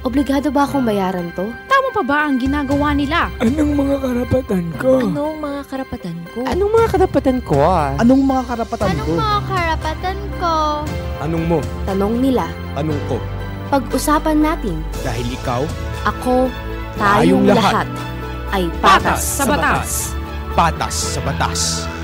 Obligado ba akong bayaran to? Tama pa ba ang ginagawa nila? Anong mga karapatan ko? Anong mga karapatan ko? Anong mga karapatan ko Anong mga karapatan Anong ko? mga karapatan ko? Anong mo? Tanong nila. Anong ko? Pag-usapan natin. Dahil ikaw, Ako, Tayong tayong lahat lahat ay patas sa batas. patas sa batas.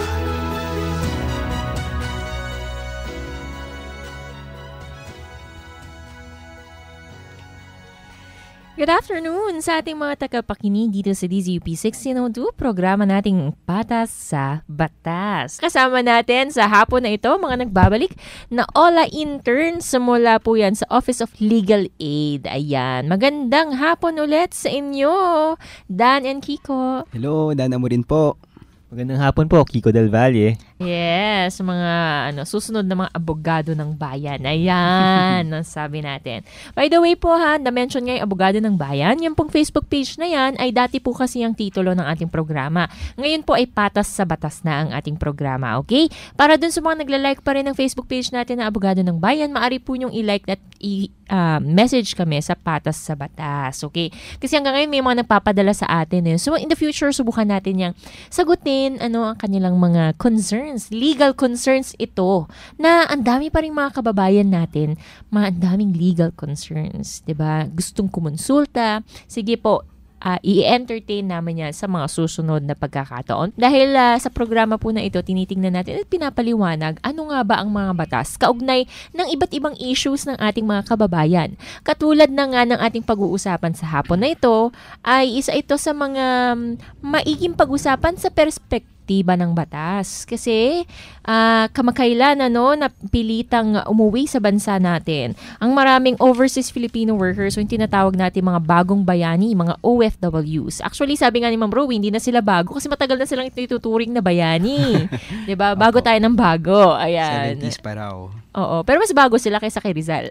Good afternoon sa ating mga tagapakinig dito sa DZUP 1602, programa nating Patas sa Batas. Kasama natin sa hapon na ito, mga nagbabalik na OLA interns, mula po yan sa Office of Legal Aid. Ayan, magandang hapon ulit sa inyo, Dan and Kiko. Hello, Dan Amorin po. Magandang hapon po, Kiko Del Valle. Yes, mga susunod na mga abogado ng bayan. Ayan, ang sabi natin. By the way po na-mention nga yung abogado ng bayan. Yung pong Facebook page na yan ay dati po kasi ang titulo ng ating programa. Ngayon po ay patas sa batas na ang ating programa, okay? Para dun sa mga nagla-like pa rin ng Facebook page natin na abogado ng bayan, maaari po yung i-like at message kami sa patas sa batas, okay? Kasi hanggang ngayon may mga nagpapadala sa atin. So in the future, subukan natin yung sagutin ang kanilang mga concerns. Legal concerns ito na ang dami pa rin mga kababayan natin, ang daming legal concerns, 'di ba? Gustong kumonsulta. Sige po, i-entertain namin yan sa mga susunod na pagkakataon. Dahil sa programa po na ito, tinitingnan natin at pinapaliwanag ano nga ba ang mga batas kaugnay ng iba't ibang issues ng ating mga kababayan. Katulad na nga ng ating pag-uusapan sa hapon na ito, ay isa ito sa mga maiging pag-usapan sa perspektiba ng batas. Kasi kamakailan napilitang umuwi sa bansa natin ang maraming overseas Filipino workers, o yung tinatawag natin mga bagong bayani, mga OFWs. Actually, sabi nga ni Ma'am Rowie, hindi na sila bago kasi matagal na silang ituturing na bayani. 'Di ba? Bago tayo ng bago. Ayan. 70s pa raw. Oo, pero mas bago sila kaysa kay Rizal.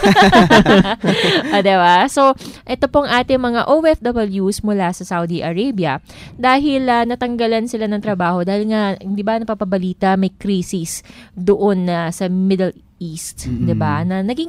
Diba? So, ito pong ating mga OFWs mula sa Saudi Arabia dahil natanggalan sila ng trabaho dahil nga, di ba, napapabalita may crisis doon sa Middle East, di ba, na naging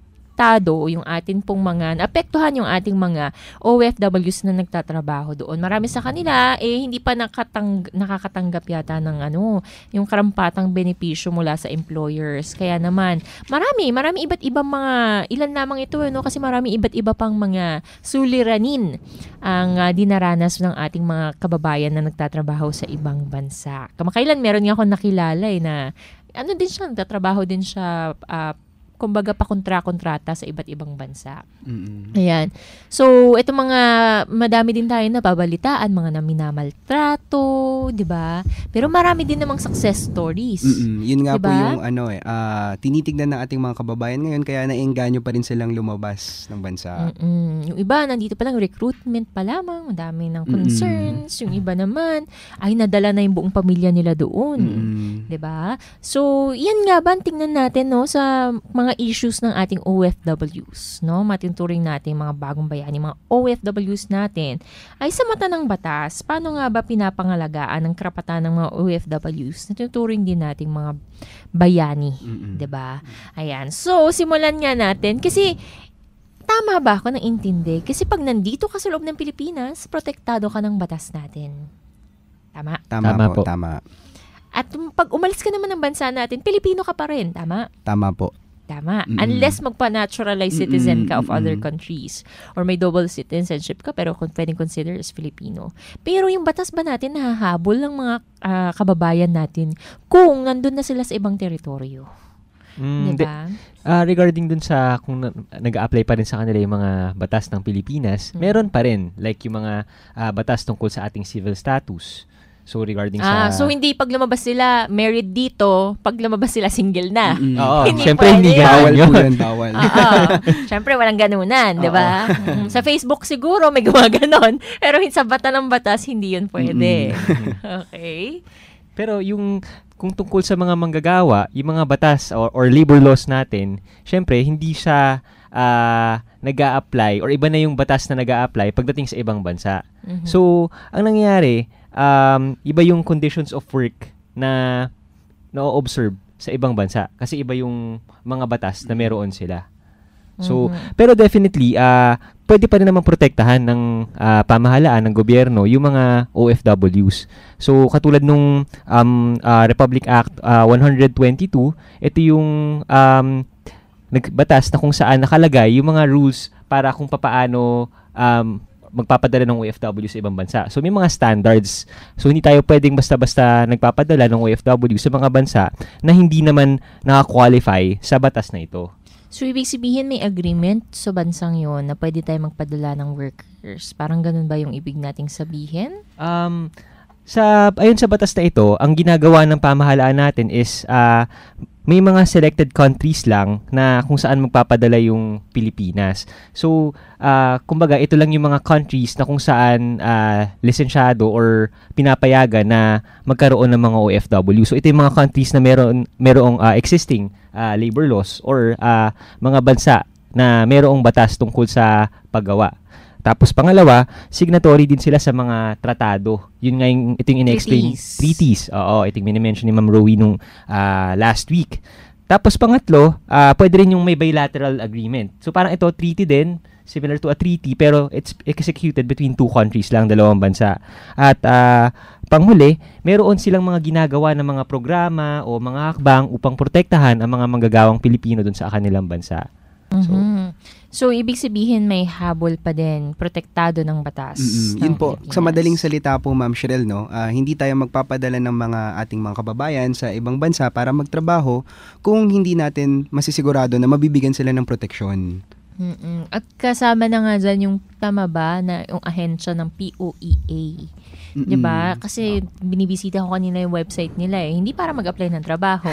yung ating pong naapektuhan yung ating mga OFWs na nagtatrabaho doon. Marami sa kanila hindi pa nakakatanggap yata ng yung karampatang benepisyo mula sa employers. Kaya naman, marami iba't ibang ilan lamang ito kasi marami iba't iba pang mga suliranin ang dinaranas ng ating mga kababayan na nagtatrabaho sa ibang bansa. Kamakailan meron nga akong nakilala na din siya, nagtatrabaho din siya kumbaga pa kontrata sa iba't ibang bansa. Ayan. So, ito madami din tayo napabalitaan, mga naminamaltrato, di ba? Pero marami din namang success stories. Yun nga diba? po yung tinitignan ng ating mga kababayan ngayon, kaya naengganyo pa rin silang lumabas ng bansa. Yung iba, nandito pa lang, recruitment pa lamang, madami ng concerns. Yung iba naman, ay nadala na yung buong pamilya nila doon. Di ba? So, yan nga ba, tingnan natin sa mga issues ng ating OFWs, matinuturing natin mga bagong bayani, mga OFWs natin, ay sa mata ng batas, paano nga ba pinapangalagaan ang karapatan ng mga OFWs na tinuturing din nating mga bayani, 'di ba? Ayan. So, simulan nga natin kasi tama ba ako nang intindi? Kasi pag nandito ka sa loob ng Pilipinas, protektado ka ng batas natin. Tama? Tama po. Tama. At pag umalis ka naman ng bansa natin, Pilipino ka pa rin. Tama? Tama po. Tama. Unless magpa-naturalized citizen ka of other countries or may double citizenship ka pero pwedeng consider as Filipino. Pero yung batas ba natin nahahabol ng mga kababayan natin kung nandun na sila sa ibang teritoryo? Diba? Regarding dun sa kung nag-a-apply pa rin sa kanila yung mga batas ng Pilipinas, meron pa rin. Like yung mga batas tungkol sa ating civil status. So regarding so hindi pag lumabas sila married dito, pag lumabas sila single na. Oo, hindi syempre hindi bawal ganun po yun, bawal. Syempre walang ganunan, 'di ba? Sa Facebook siguro may gumaganon, pero sa bata ng batas hindi yun pwede. Okay? Pero kung tungkol sa mga manggagawa, yung mga batas or labor laws natin, syempre hindi siya nag-a-apply or iba na yung batas na nag-a-apply pagdating sa ibang bansa. So, ang nangyayari, iba yung conditions of work na na-observe sa ibang bansa kasi iba yung mga batas na meron sila. So, pero definitely, pwede pa rin naman protektahan ng pamahalaan, ng gobyerno, yung mga OFWs. So, katulad nung Republic Act 122, ito yung nagbatas na kung saan nakalagay yung mga rules para kung papaano magpapadala ng OFW sa ibang bansa. So, may mga standards. So, hindi tayo pwedeng basta-basta nagpapadala ng OFW sa mga bansa na hindi naman nakakwalify sa batas na ito. So, ibig sabihin may agreement sa bansang yon na pwede tayo magpadala ng workers. Parang ganun ba yung ibig nating sabihin? Ayon sa batas na ito, ang ginagawa ng pamahalaan natin is may mga selected countries lang na kung saan magpapadala yung Pilipinas. So, kumbaga, ito lang yung mga countries na kung saan lisensyado or pinapayagan na magkaroon ng mga OFW. So, ito yung mga countries na merong existing labor laws or mga bansa na merong batas tungkol sa paggawa. Tapos pangalawa, signatory din sila sa mga tratado. Yun nga ito yung ina-explain. Treaties. Oo, ito yung minimension ni Ma'am Rowie nung last week. Tapos pangatlo, pwede rin yung may bilateral agreement. So parang ito, treaty din, similar to a treaty, pero it's executed between two countries lang, dalawang bansa. At panghuli, meron silang mga ginagawa ng mga programa o mga hakbang upang protektahan ang mga manggagawang Pilipino dun sa kanilang bansa. So, ibig sabihin may habol pa din, protektado ng batas. Yun po. Sa madaling salita po, Ma'am Sherelle, no, hindi tayo magpapadala ng mga ating mga kababayan sa ibang bansa para magtrabaho kung hindi natin masisigurado na mabibigyan sila ng proteksyon. At kasama na nga dyan yung, tama ba, na yung ahensya ng POEA. Diba? Kasi binibisita ko kanina yung website nila Hindi para mag-apply ng trabaho.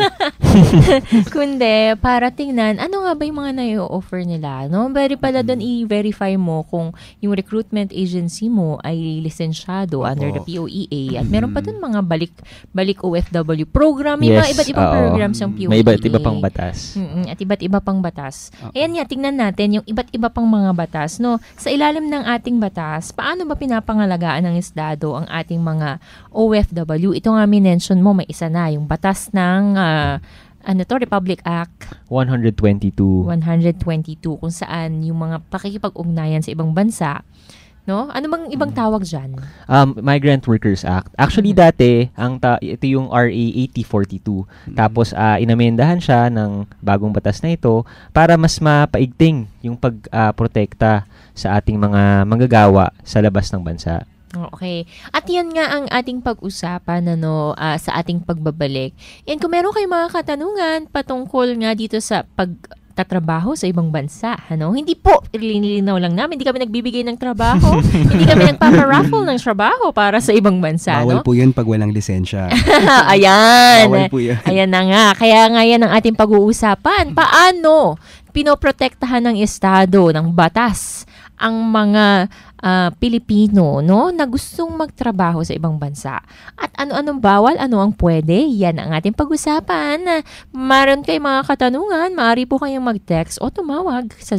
Kundi para tingnan ano nga ba yung mga na-offer nila. No? Very pala doon i-verify mo kung yung recruitment agency mo ay lisensyado under the POEA. At meron pa doon mga balik OFW program. May mga iba't ibang programs yung POEA. May iba't iba pang batas. At iba't iba pang batas. Ayan nga, tingnan natin yung iba't iba pang mga batas. No? Sa ilalim ng ating batas, paano ba pinapangalagaan ng Estado ang ating mga OFW? Ito nga minention mo, may isa na, yung batas ng Republic Act 122, kung saan yung mga pakikipag-ugnayan sa ibang bansa. No? Ano bang ibang tawag dyan? Migrant Workers Act. Actually, dati, ito yung RA 8042. Tapos, inamendahan siya ng bagong batas na ito para mas mapaigting yung pagprotekta sa ating mga manggagawa sa labas ng bansa. Okay. At yan nga ang ating pag-usapan sa ating pagbabalik. And kung meron kayong mga katanungan patungkol nga dito sa pagtatrabaho sa ibang bansa, hindi po, ililinaw lang namin, hindi kami nagbibigay ng trabaho, hindi kami nagpaparaffle ng trabaho para sa ibang bansa. Bawal po yun pag walang lisensya. Ayan. Bawal po yun. Ayan na nga. Kaya nga yan ang ating pag-uusapan. Paano pinoprotektahan ng Estado, ng batas, ang mga Pilipino na gustong magtrabaho sa ibang bansa. At ano-anong bawal, ano ang pwede, yan ang ating pag-usapan. Maroon kayong mga katanungan, maaari po kayong mag-text o tumawag sa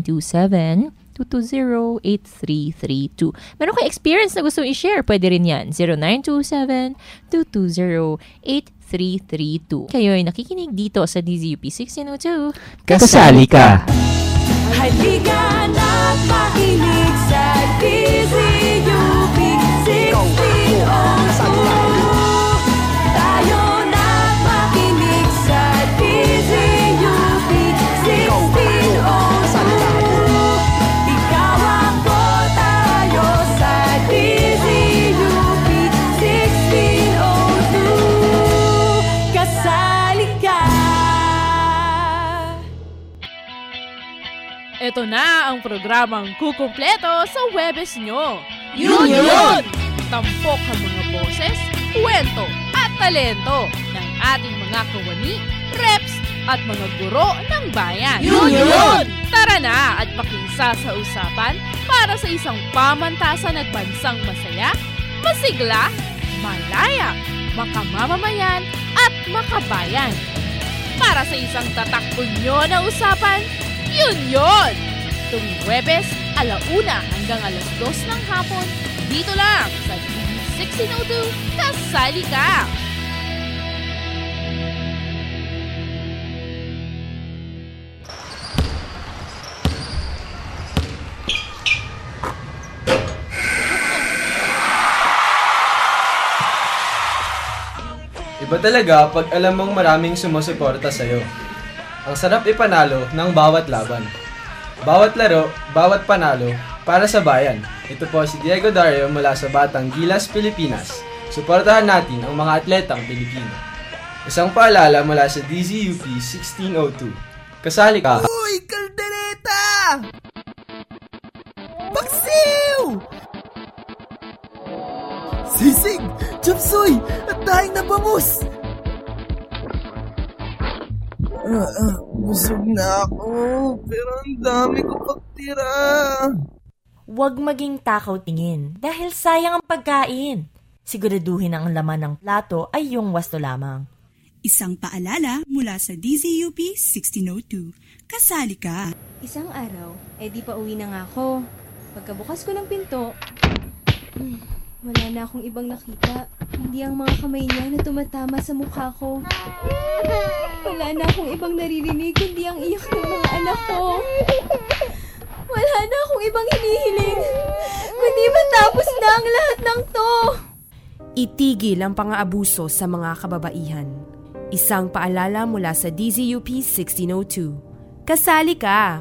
0927-220-8332. Meron kayo experience na gustong i-share, pwede rin yan. 0927-220-8332. Kayo ay nakikinig dito sa DZUP 1602. Kasali ka! Halika na't makinig sa DZUP 1602. Tayo na't makinig sa DZUP 1602. Ikaw ako, tayo sa DZUP 1602. Kasali ka. Ito na ang programang kukumpleto sa Webes nyo. Yun! Tampok ang mga boses, kwento at talento ng ating mga kawani, reps at mga guro ng bayan. Yun! Tara na at makisa sa usapan para sa isang pamantasan at bansang masaya, masigla, malaya, makamamamayan at makabayan. Para sa isang tatak-unyo na usapan, yun! Tuwing Huwebes, 1:00 hanggang 2:00 ng hapon, dito lang sa DZ1602, kasali ka! Iba talaga pag alam mong maraming sumusuporta sa'yo. Ang sarap ipanalo ng bawat laban. Bawat laro, bawat panalo, para sa bayan. Ito po si Diego Dario mula sa Batang Gilas, Pilipinas. Suportahan natin ang mga atletang Pilipino. Isang paalala mula sa DZUP 1602. Kasali ka. Uy, kaldereta! Paksiw! Sisig! Chapsoy! At daing na bangus! Busog na ako, pero ang dami ko pagtira. Huwag maging takaw tingin dahil sayang ang pagkain. Siguraduhin ang laman ng plato ay yung wasto lamang. Isang paalala mula sa DZUP 1602. Kasali ka. Isang araw, di pa uwi na nga ako. Pagkabukas ko ng pinto, wala na akong ibang nakita. Hindi ang mga kamay niya na tumatama sa mukha ko. Wala na akong ibang naririnig kundi ang iyak ng mga anak ko. Wala na akong ibang hinihiling kundi matapos na ang lahat ng to. Itigil ang pang-aabuso sa mga kababaihan. Isang paalala mula sa DZUP 1602. Kasali ka!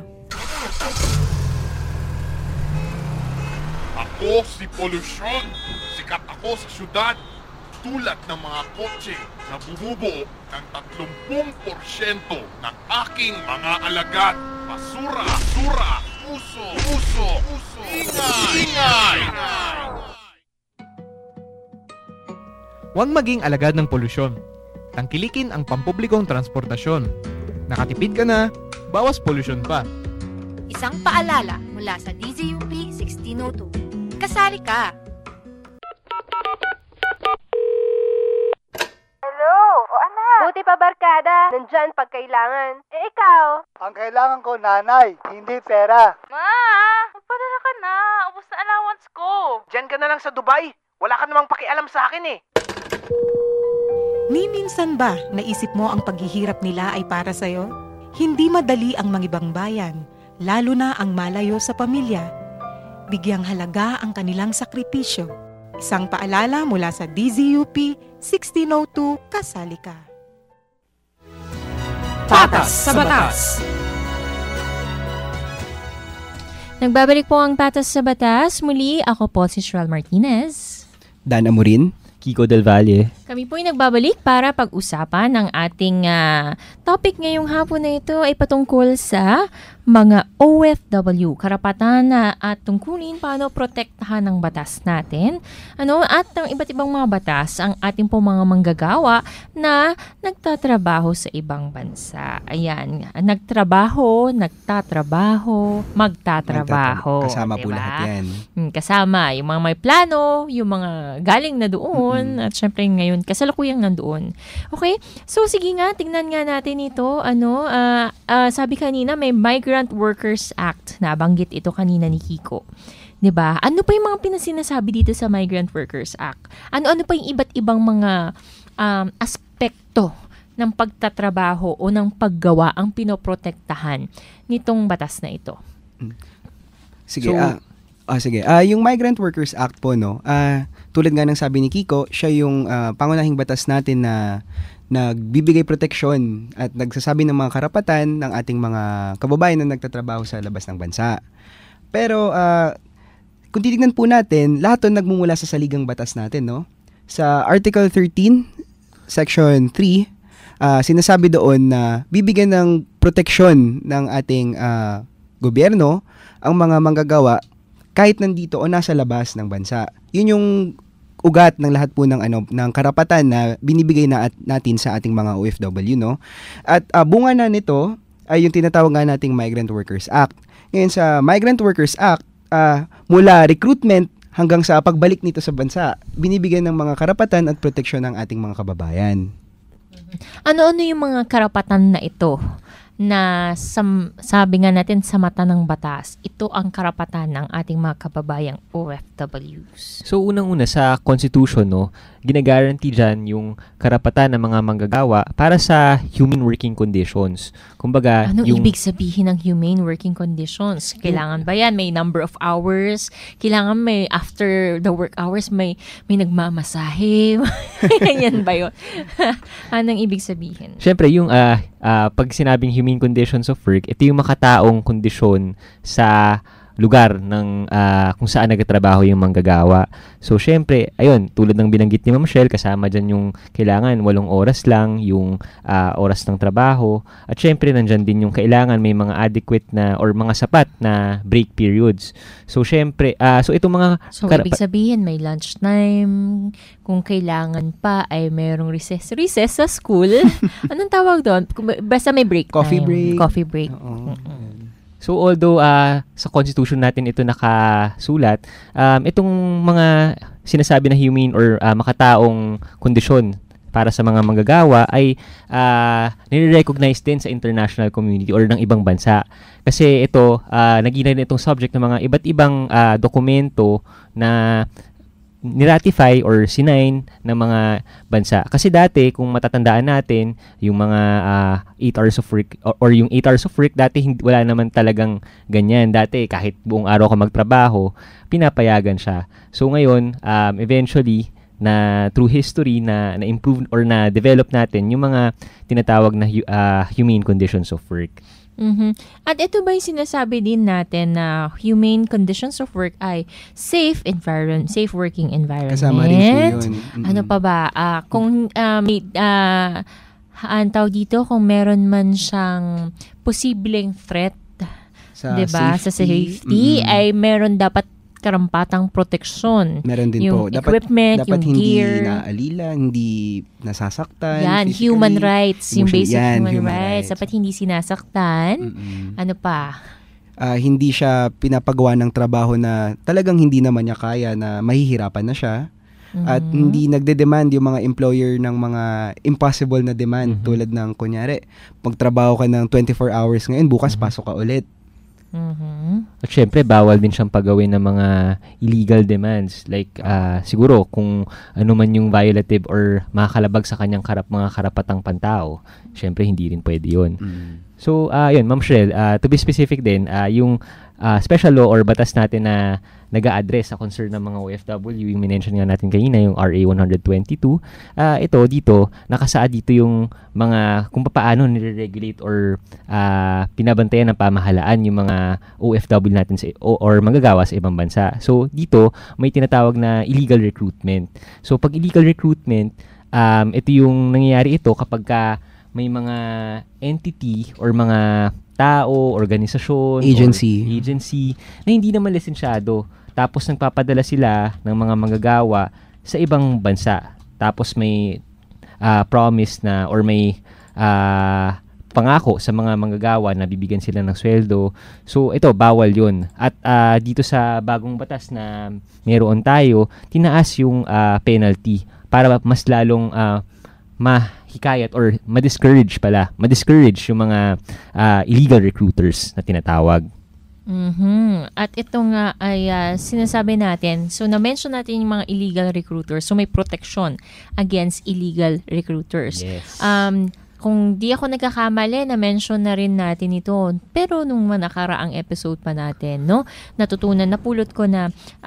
Ako si Polusyon. Sikat ako sa syudad. Tulad ng mga kotse na bumubuo ng 30% ng aking mga alagad. Basura, basura, uso, uso, uso. Ingay, ingay! Huwag maging alagad ng polusyon. Tangkilikin ang pampublikong transportasyon. Nakatipid ka na, bawas polusyon pa. Isang paalala mula sa DZUP 1602. Kasali ka! Hello! O anak! Buti pa barkada! Nandyan pag kailangan. Ikaw? Ang kailangan ko, nanay, hindi pera. Ma! Magpadala ka na! Ubus na allowance ko! Diyan ka na lang sa Dubai! Wala ka namang pakialam sa akin eh! Ni minsan ba naisip mo ang paghihirap nila ay para sa'yo? Hindi madali ang mangibang bayan, lalo na ang malayo sa pamilya. Bigyang halaga ang kanilang sakripisyo. Isang paalala mula sa DZUP 1602. Kasali ka. Patas sa Batas. Nagbabalik po ang Patas sa Batas. Muli, ako po si Sherelle Martinez. Dan Amorin. Kiko Del Valle. Kami po ay nagbabalik para pag-usapan ng ating topic ngayong hapon na ito ay patungkol sa mga OFW, karapatan at tungkulin paano protektahan ng batas natin, at ng iba't ibang mga batas ang ating po mga manggagawa na nagtatrabaho sa ibang bansa. Ayan, nagtatrabaho, magtatrabaho. Kasama po lahat yan. Kasama yung mga may plano, yung mga galing na doon, at syempre ngayon kasalukuyang nandoon. Okay? So sige nga, tingnan nga natin ito. Sabi kanina may Migrant Workers Act. Nabanggit ito kanina ni Kiko. 'Di ba? Ano pa yung mga pinasinasabi dito sa Migrant Workers Act? Ano pa yung iba't ibang mga aspekto ng pagtatrabaho o ng paggawa ang pinoprotektahan nitong batas na ito? Sige, sige. Yung Migrant Workers Act po, no, tulad nga ng sabi ni Kiko, siya yung pangunahing batas natin na nagbibigay proteksyon at nagsasabi ng mga karapatan ng ating mga kababayan na nagtatrabaho sa labas ng bansa. Pero kung titignan po natin, lahat 'to nagmumula sa saligang batas natin, no? Sa Article 13, Section 3, sinasabi doon na bibigyan ng proteksyon ng ating gobyerno ang mga manggagawa kahit nandito o nasa labas ng bansa. Yun yung ugat ng lahat po ng karapatan na binibigay natin sa ating mga OFW, no? At bunga na nito ay yung tinatawag nga nating Migrant Workers Act. Ngayon sa Migrant Workers Act, mula recruitment hanggang sa pagbalik nito sa bansa, binibigyan ng mga karapatan at proteksyon ng ating mga kababayan. Ano-ano yung mga karapatan na ito na sabi nga natin sa mata ng batas, ito ang karapatan ng ating mga kababayang OFWs. So unang-una sa Constitution, no, ginaguarantee dyan yung karapatan ng mga manggagawa para sa humane working conditions. Kumbaga, Anong ibig sabihin ng humane working conditions? Kailangan ba yan? May number of hours? Kailangan may after the work hours may nagmamasahe? Yan ba yun? Anong ibig sabihin? Siyempre, yung pag sinabing humane conditions of work, ito yung makataong kondisyon sa lugar ng kung saan nagtatrabaho yung manggagawa. So, syempre, ayun, tulad ng binanggit ni Ma'am Shell, kasama dyan yung kailangan 8 oras lang, yung oras ng trabaho. At syempre, nandyan din yung kailangan may mga adequate na or mga sapat na break periods. So, syempre, so itong mga... So, ibig sabihin, may lunchtime, kung kailangan pa ay mayroong recess sa school. Anong tawag doon? Basta may break Coffee time. break. Coffee break. So although sa Constitution natin ito nakasulat, itong mga sinasabi na humane or makataong kondisyon para sa mga manggagawa ay nire-recognize din sa international community or ng ibang bansa. Kasi ito, naging itong subject ng mga iba't ibang dokumento na niratify or sinign ng mga bansa. Kasi dati, kung matatandaan natin, yung mga 8 hours of work or yung 8 hours of work, dati wala naman talagang ganyan. Dati, kahit buong araw ka magtrabaho, pinapayagan siya. So ngayon, eventually, na through history na improve or na develop natin yung mga tinatawag na humane conditions of work. At ito ba yung sinasabi din natin na humane conditions of work ay safe working environment? Kasama rin po yun. Ano pa ba? Kung may tawag dito, kung meron man siyang posibleng threat sa safety, ay meron dapat karampatang proteksyon. Meron din yung po. Equipment, dapat yung gear. Hindi naaalila, hindi nasasaktan. Yan, physically. human rights. Yung basic human rights. rights. Dapat hindi sinasaktan. Ano pa? Hindi siya pinapagawa ng trabaho na talagang hindi naman niya kaya, na mahihirapan na siya. At hindi nagde-demand yung mga employer ng mga impossible na demand. Tulad ng, kunyari, magtrabaho ka ng 24 hours ngayon, bukas pasok ka ulit. At syempre, bawal din siyang pagawin ng mga illegal demands. Like, siguro, kung ano man yung violative or makakalabag sa kanyang mga karapatang pantao, syempre, hindi rin pwede yun. So, yun, Ma'am Shrel, to be specific din, yung special law or batas natin na nag-a-address sa concern ng mga OFW, yung minention nga natin kanina, yung RA 122, ito, dito, nakasaad dito yung mga, kung paano nire-regulate or pinabantayan ng pamahalaan yung mga OFW natin or manggagawa sa ibang bansa. So, dito, may tinatawag na illegal recruitment. So, pag illegal recruitment, ito yung nangyayari ito kapag may mga entity or mga tao, organisasyon, agency na hindi naman lisensyado. Tapos nagpapadala sila ng mga manggagawa sa ibang bansa. Tapos may promise na or may pangako sa mga manggagawa na bibigyan sila ng sweldo. So ito, bawal yun. At dito sa bagong batas na meron tayo, tinaas yung penalty para mas lalong mahikayat or ma-discourage yung mga illegal recruiters na tinatawag. At ito nga ay sinasabi natin, so na-mention natin yung mga illegal recruiters, so may protection against illegal recruiters. Yes. Kung di ako nagkakamali, na-mention na rin natin ito. Pero nung nakaraang episode pa natin, no, napulot ko na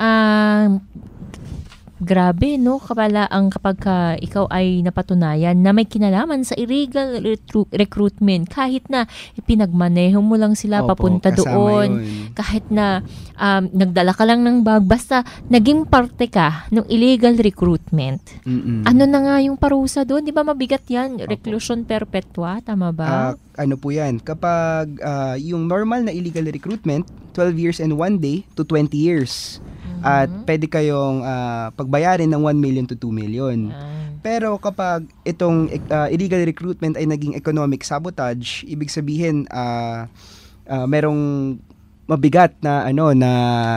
grabe, no? Kapag ikaw ay napatunayan na may kinalaman sa illegal recruitment, kahit na pinagmaneho mo lang sila papunta doon, kahit na nagdala ka lang ng bag, basta naging parte ka ng illegal recruitment. Ano na nga yung parusa doon? Di ba mabigat yan? Reclusion perpetua, tama ba? Ano po yan? Kapag yung normal na illegal recruitment, 12 years and 1 day to 20 years. At pwede kayong pagbayarin ng 1 million to 2 million. Pero kapag itong illegal recruitment ay naging economic sabotage, ibig sabihin merong mabigat na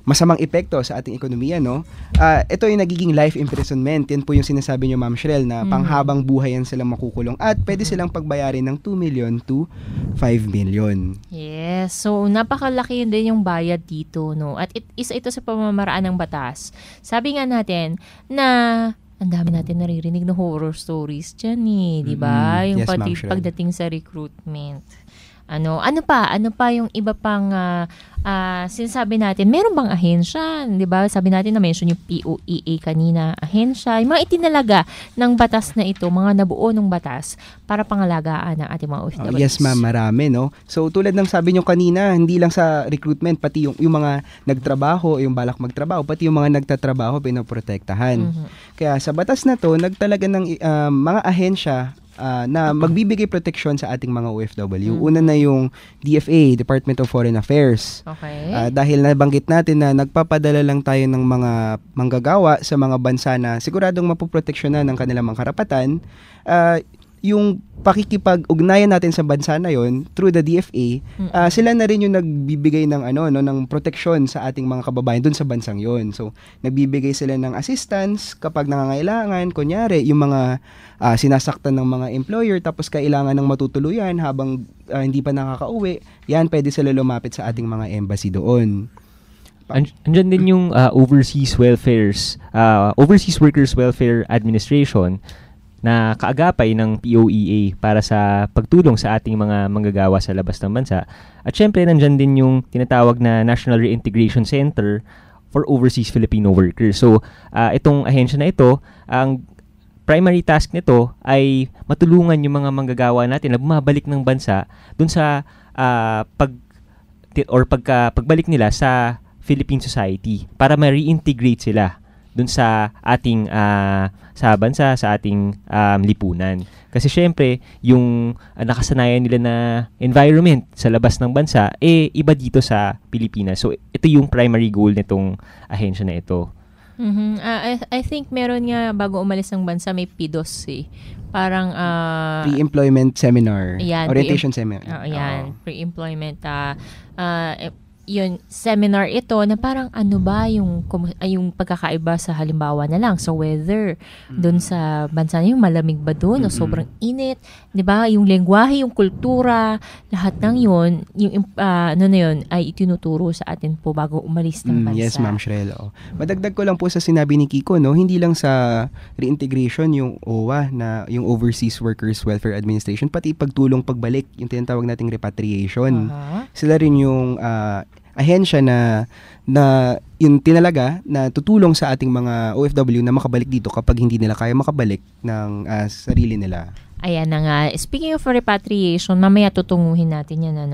masamang epekto sa ating ekonomiya, no? Ito yung nagiging life imprisonment. Yan po yung sinasabi niyo, Ma'am Shrel, na panghabang buhay yan silang makukulong at pwede silang pagbayarin ng 2 million to 5 million. Yes. So, napakalaki din yung bayad dito, no? At isa ito sa pamamaraan ng batas. Sabi nga natin na ang dami natin naririnig na horror stories dyan di ba? Yung Yes, pati Ma'am Shrel. pagdating sa recruitment. Ano pa yung iba pang sinasabi natin? Meron bang ahensya? 'Di ba? Sabi natin na mention yung POEA kanina, ahensya, yung mga itinalaga ng batas na ito, mga nabuo ng batas para pangalagaan ng ating mga OFWs. Yes, ma'am, marami, no? So, tulad ng sabi nyo kanina, hindi lang sa recruitment, pati yung mga nagtrabaho, yung balak magtrabaho, pati yung mga nagtatrabaho, pinoprotektahan. Kaya sa batas na to, nagtalaga ng mga ahensya na magbibigay proteksyon sa ating mga OFW. Una na yung DFA, Department of Foreign Affairs. Okay. Dahil nabanggit natin na nagpapadala lang tayo ng mga manggagawa sa mga bansa na siguradong mapoproteksyonan ng kanilang mga karapatan, yung pakikipag-ugnayan natin sa bansa na yon through the DFA, sila na rin yung nagbibigay ng ng proteksyon sa ating mga kababayan dun sa bansang yon. So, nagbibigay sila ng assistance kapag nangangailangan, kunyari yung mga sinasaktan ng mga employer tapos kailangan ng matutuluyan habang hindi pa nakakauwi, yan pwede sila lumapit sa ating mga embassy doon. Andyan din yung Overseas Workers Welfare Administration na kaagapay ng POEA para sa pagtulong sa ating mga manggagawa sa labas ng bansa. At syempre, nandyan din yung tinatawag na National Reintegration Center for Overseas Filipino Workers. So, itong ahensya na ito, ang primary task nito ay matulungan yung mga manggagawa natin na bumabalik ng bansa dun sa pagbalik nila sa Philippine society para ma-reintegrate sila dun sa ating sa bansa, sa ating lipunan. Kasi syempre, yung nakasanayan nila na environment sa labas ng bansa, iba dito sa Pilipinas. So, ito yung primary goal nitong ahensya na ito. I think meron nga bago umalis ng bansa, may PIDOS Parang pre-employment seminar. Yan, orientation seminar. Pre-employment yun, seminar ito na parang ano ba yung pagkakaiba sa halimbawa na lang sa weather doon sa bansa na yung malamig ba doon o sobrang init, 'di ba? Yung lengguwahe, yung kultura, lahat ng yun, yung yun ay itinuturo sa atin po bago umalis ng bansa. Yes, Ma'am Shrel. Madagdag ko lang po sa sinabi ni Kiko, no, hindi lang sa reintegration yung OWA na yung Overseas Workers Welfare Administration, pati pagtulong pagbalik, yung tinatawag nating repatriation. Sila rin yung ahensya na yung tinalaga na tutulong sa ating mga OFW na makabalik dito kapag hindi nila kaya makabalik ng sarili nila. Ayan na nga. Speaking of repatriation, mamaya tutunguhin natin yan.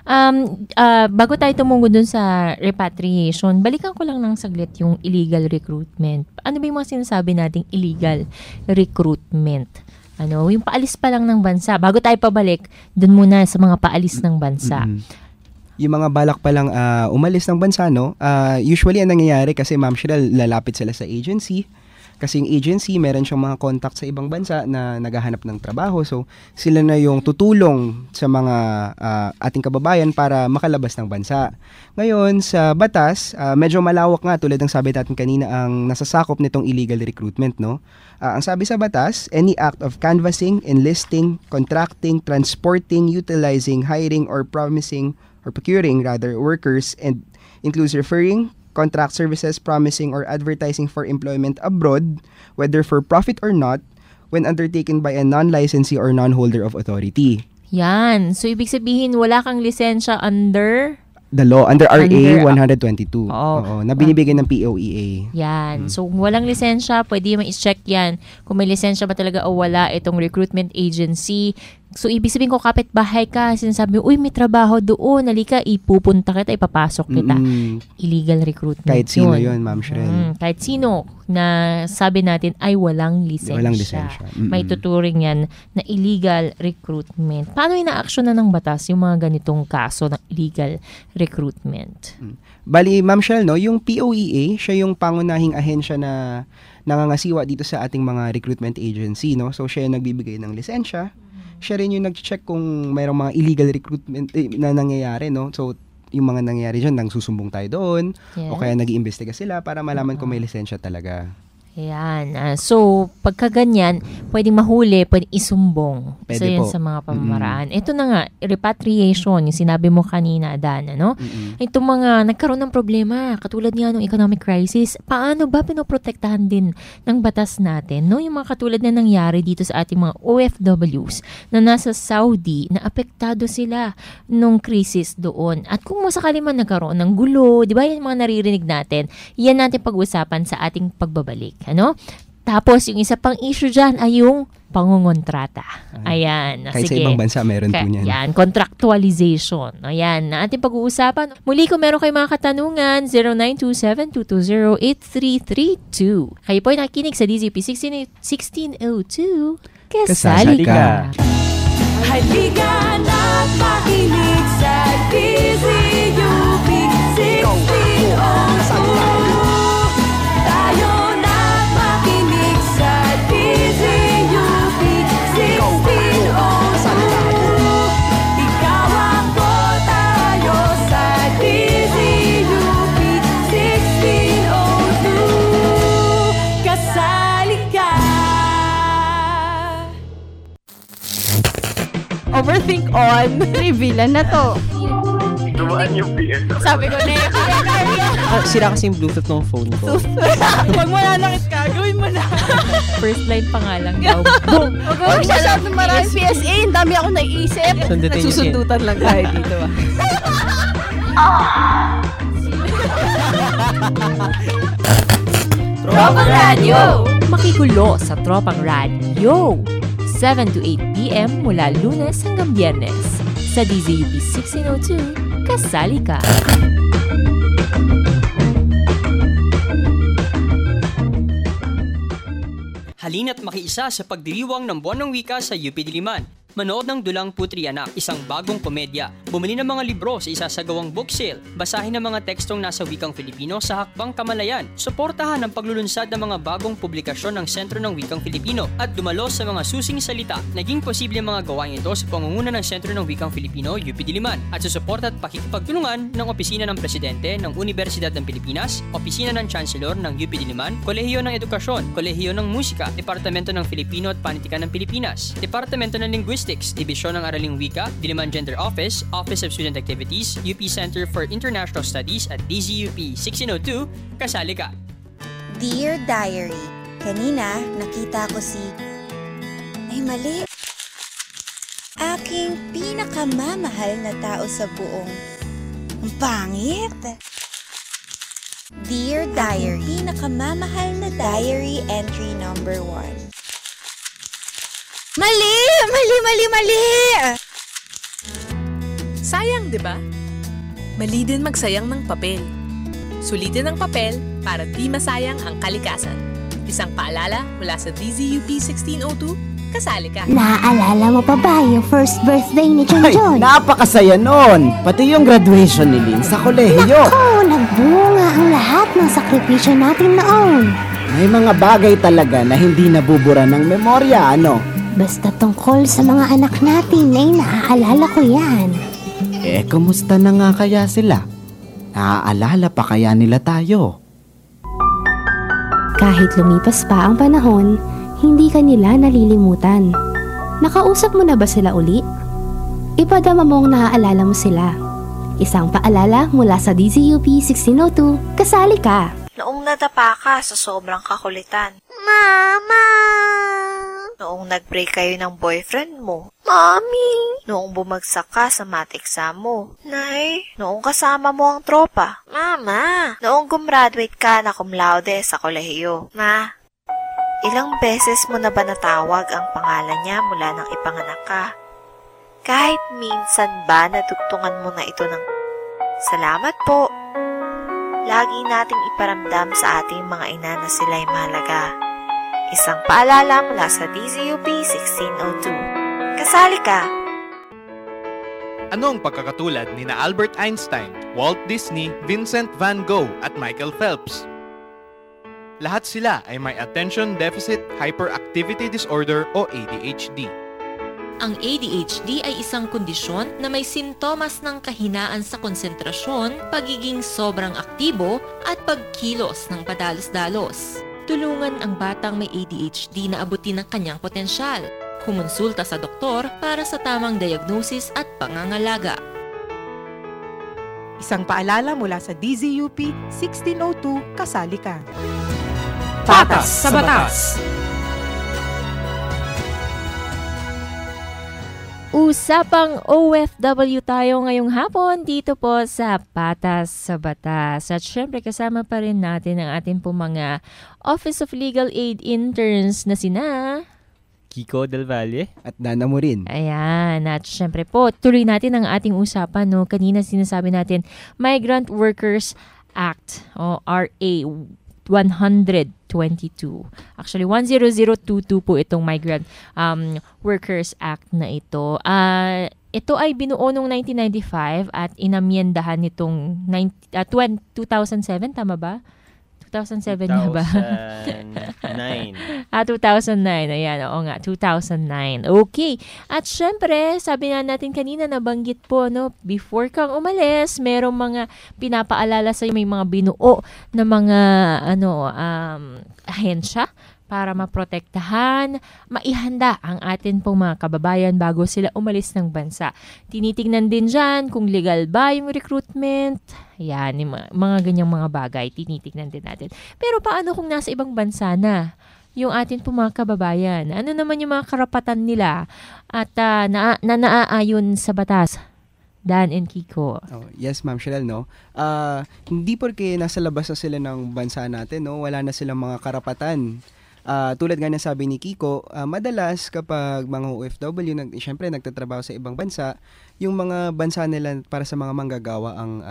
Bago tayo tumungo dun sa repatriation, balikan ko lang ng saglit yung illegal recruitment. Ano ba yung mga sinasabi nating illegal recruitment? Yung paalis pa lang ng bansa. Bago tayo pabalik, dun muna sa mga paalis ng bansa. Yung mga balak pa lang umalis ng bansa, no? Usually, ang nangyayari kasi, Ma'am Shrel, lalapit sila sa agency. Kasi yung agency, meron siyang mga contact sa ibang bansa na naghahanap ng trabaho. So, sila na yung tutulong sa mga ating kababayan para makalabas ng bansa. Ngayon, sa batas, medyo malawak nga, tulad ng sabi natin kanina, ang nasasakop nitong illegal recruitment, no? Ang sabi sa batas, any act of canvassing, enlisting, contracting, transporting, utilizing, hiring, or promising, or procuring, rather, workers, and includes referring, contract services, promising, or advertising for employment abroad, whether for profit or not, when undertaken by a non-licensee or non-holder of authority. Yan. So, ibig sabihin, wala kang lisensya under the law, under RA 122. Na binibigay ng POEA. Yan. So, kung walang lisensya, pwede mo i-check yan. Kung may lisensya ba talaga o wala itong recruitment agency. So, ibig sabihin ko, kapitbahay ka, sinasabi mo, uy, may trabaho doon, halika, ipupunta kita, ipapasok kita. Illegal recruitment. Kahit sino yun, Ma'am Shrel. Kahit sino na sabi natin ay walang lisensya. Walang lisensya. May tuturing yan na illegal recruitment. Paano ina-action na ng batas yung mga ganitong kaso ng illegal recruitment? Bali, Ma'am Shrel, no, yung POEA, siya yung pangunahing ahensya na nangangasiwa dito sa ating mga recruitment agency, no? So, siya yung nagbibigay ng lisensya. Siya rin yung nag-check kung mayroong mga illegal recruitment na nangyayari, no? So, yung mga nangyayari dyan, nang susumbong tayo doon, Yes. o kaya nag-iimbestiga sila para malaman kung may lisensya talaga. Ayan. So, pagka ganyan, pwedeng mahuli, pwedeng isumbong. So, Pwede yun po. sa mga pamamaraan. Ito na nga, repatriation, yung sinabi mo kanina, Dan, ano? Itong mga nagkaroon ng problema, katulad nga ng economic crisis, paano ba pinoprotektahan din ng batas natin, no? Yung mga katulad na nangyari dito sa ating mga OFWs na nasa Saudi, na apektado sila nung crisis doon. At kung masakali man nagkaroon ng gulo, di ba, yung mga naririnig natin, yan natin pag-usapan sa ating pagbabalik. Ano? Tapos, yung isa pang issue dyan ay yung pangungontrata. Ayan. Kahit sa ibang bansa, meron po niyan. Yan, contractualization. Ayan, na ating pag-uusapan. Muli, kung meron kayong mga katanungan, 0927-220-8332. Kayo po ay nakikinig sa DZUP 1602. Kasali ka! Halika na't makinig sa DZUP 1602. Tayo na't makinig sa DZUP 1602. Ikaw ako, tayo sa DZUP 1602. Kasali ka! Overthink on. Reveal na to. Dumaan yung PS. Sabi ko na Sira kasi yung Bluetooth ng phone ko. Pag mananakit ka, gawin mo na. First line pa nga lang daw. Boom! Huwag mo masyadong maraming PSA. Ang dami akong naiisip. Sundutin niyo siya. Nagsusundutan lang tayo dito. Tropang Radio! Makigulo sa Tropang Radio. 7 to 8 p.m. mula Lunes hanggang Biyernes. Sa DZUP 1602, kasali ka! Halina't makiisa sa pagdiriwang ng Buwan ng Wika sa UP Diliman. Manood ng Dulang Putri Anak, isang bagong komedya. Bumili ng mga libro sa isasagawang book sale. Basahin ang mga tekstong nasa wikang Filipino sa Hakbang Kamalayan. Suportahan ang paglulunsad ng mga bagong publikasyon ng Sentro ng Wikang Filipino at dumalo sa mga susing salita. Naging posible ang mga gawain ito sa pangunguna ng Sentro ng Wikang Filipino, UP Diliman, at susuporta at pakikipagtulungan ng Opisina ng Presidente ng Universidad ng Pilipinas, Opisina ng Chancellor ng UP Diliman, Kolehiyo ng Edukasyon, Kolehiyo ng Musika, Departamento ng Filipino at Panitikan ng Pilipinas, Departamento ng Linguistics, Dibisyon ng Araling Wika, Diliman Gender Office, Office of Student Activities, UP Center for International Studies at DZUP 1602, kasali ka! Dear Diary, kanina nakita ko si... Ay, mali. Aking pinakamamahal na tao sa buong... Ang pangit! Dear Diary, pinakamamahal na diary entry number 1. Mali! Sayang, di ba? Mali din magsayang ng papel. Sulitin ang papel para di masayang ang kalikasan. Isang paalala mula sa DZUP 1602, kasali ka. Naaalala mo pa ba yung first birthday ni John Ay, John? napakasaya nun! Pati yung graduation ni Lynn sa kolehiyo. Nako, nagbunga ang lahat ng sakripisyo natin noon. May mga bagay talaga na hindi nabubura ng memorya, ano? Basta tungkol sa mga anak natin ay naaalala ko yan. Eh, kumusta na nga kaya sila? Naaalala pa kaya nila tayo? Kahit lumipas pa ang panahon, hindi ka nila nalilimutan. Nakausap mo na ba sila uli? Ipadama mong naaalala mo sila. Isang paalala mula sa DZUP 1602, kasali ka! Noong nadapa ka sa sobrang kakulitan. Mama! Noong nag-break kayo ng boyfriend mo. Mommy! Noong bumagsak ka sa math exam mo. Nay! Noong kasama mo ang tropa. Mama! Noong gumraduate ka na cum laude sa kolehiyo. Ma! Ilang beses mo na ba natawag ang pangalan niya mula nang ipanganak ka? Kahit minsan ba natugtungan mo na ito ng salamat po? Lagi nating iparamdam sa ating mga ina na sila'y mahalaga. Isang paalala mula sa DZUP 1602. Kasali ka! Ano ang pagkakatulad ni na Albert Einstein, Walt Disney, Vincent van Gogh at Michael Phelps? Lahat sila ay may Attention Deficit Hyperactivity Disorder o ADHD. Ang ADHD ay isang kondisyon na may sintomas ng kahinaan sa konsentrasyon, pagiging sobrang aktibo at pagkilos ng padalos-dalos. Tulungan ang batang may ADHD na abutin ang kanyang potensyal. Kumonsulta sa doktor para sa tamang diagnosis at pangangalaga. Isang paalala mula sa DZUP 1602, kasali ka. Patas sa Batas! Usapang OFW tayo ngayong hapon dito po sa Patas sa Batas. At syempre kasama pa rin natin ang ating po mga Office of Legal Aid interns na sina Kiko Del Valle at Dana Morin. Ayan, at syempre po tuloy natin ang ating usapan. No? Kanina sinasabi natin Migrant Workers Act o RA 122. Actually, 10022 po itong Migrant Workers Act na ito. Ito ay binuo noong 1995 at inamyendahan nitong 2007, tama ba? 2007 na ba? 2009. 2009. Ayan, oo nga, 2009. Okay. At syempre, sabi na natin kanina, nabanggit po, no, before kang umalis, merong mga pinapaalala sa'yo, may mga binuo na mga, ahensya para maprotektahan, maihanda ang atin pong mga kababayan bago sila umalis ng bansa. Tinitingnan din dyan kung legal ba yung recruitment. Yan, yung mga ganyang mga bagay, tinitingnan din natin. Pero paano kung nasa ibang bansa na yung atin pong mga kababayan? Ano naman yung mga karapatan nila at naaayon sa batas? Dan and Kiko. Yes, Ma'am Cheryl, no? Hindi porke nasa labas na sila ng bansa natin, no? Wala na silang mga karapatan. Tulad nga na sabi ni Kiko, madalas kapag mga OFW, syempre nagtatrabaho sa ibang bansa, yung mga bansa nila para sa mga manggagawa ang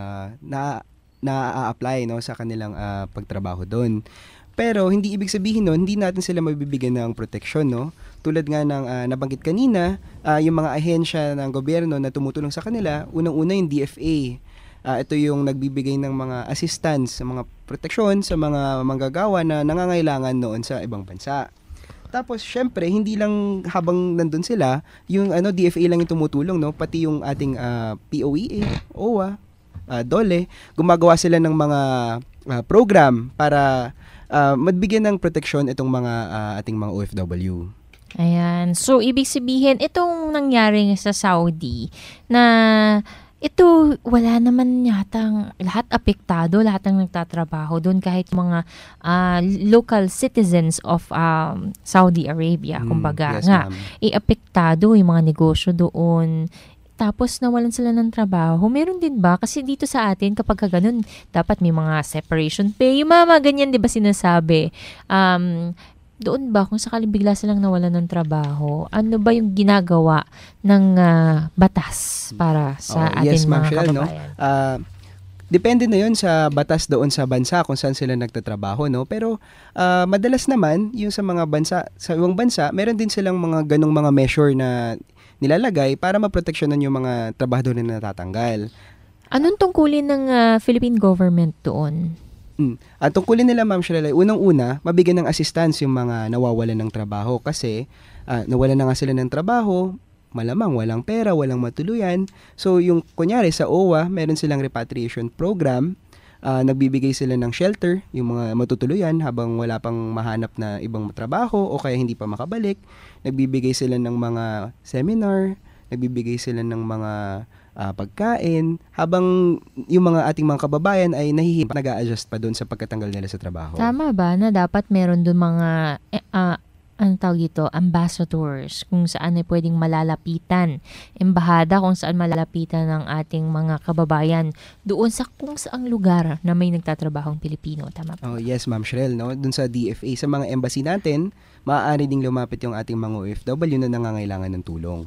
na-a-apply, no, sa kanilang pagtrabaho doon. Pero hindi ibig sabihin no, hindi natin sila mabibigyan ng proteksyon, no? Tulad nga ng nabanggit kanina, yung mga ahensya ng gobyerno na tumutulong sa kanila, unang-una yung DFA. Ito yung nagbibigay ng mga assistance, sa mga proteksyon sa mga manggagawa na nangangailangan noon sa ibang bansa. Tapos syempre, hindi lang habang nandun sila, yung DFA lang yung tumutulong, no? Pati yung ating POEA, OWA, DOLE, gumagawa sila ng mga program para magbigyan ng proteksyon itong mga ating mga OFW. Ayan. So, ibig sabihin, itong nangyari sa Saudi na ito, wala naman yatang lahat apektado, lahat ng nagtatrabaho doon, kahit mga local citizens of Saudi Arabia, kumbaga yes, nga, ma'am. apektado yung mga negosyo doon. Tapos nawalan sila ng trabaho. Meron din ba? Kasi dito sa atin, kapag ganun, dapat may mga separation pay. Yung mga ganyan, di ba sinasabi? Doon ba, kung sakaling bigla silang nawalan ng trabaho, ano ba yung ginagawa ng batas para sa ating mga kababayan? No? Depende na yun sa batas doon sa bansa kung saan sila nagtatrabaho, no? Pero madalas naman, yung sa mga bansa, sa ibang bansa, meron din silang mga ganong mga measure na nilalagay para maproteksyonan yung mga trabahador na natatanggal. Anong tungkulin ng Philippine government doon? Ang tungkulin nila, Ma'am Shirley, unang-una, mabigyan ng assistance yung mga nawawalan ng trabaho kasi nawalan na nga sila ng trabaho, malamang walang pera, walang matuluyan. So yung kunyari sa OWA, meron silang repatriation program, nagbibigay sila ng shelter, yung mga matutuluyan habang wala pang mahanap na ibang trabaho o kaya hindi pa makabalik. Nagbibigay sila ng mga seminar, nagbibigay sila ng mga pagkain, habang yung mga ating mga kababayan ay nag-a-adjust pa doon sa pagkatanggal nila sa trabaho. Tama ba na dapat meron doon mga ang tawag dito, ambassadors, kung saan ay pwedeng malalapitan, embahada kung saan malalapitan ng ating mga kababayan doon sa kung saang lugar na may nagtatrabahong Pilipino, tama po? Yes, Ma'am Shrel, no? Doon sa DFA, sa mga embassy natin, maaari ding lumapit yung ating mga OFW na nangangailangan ng tulong.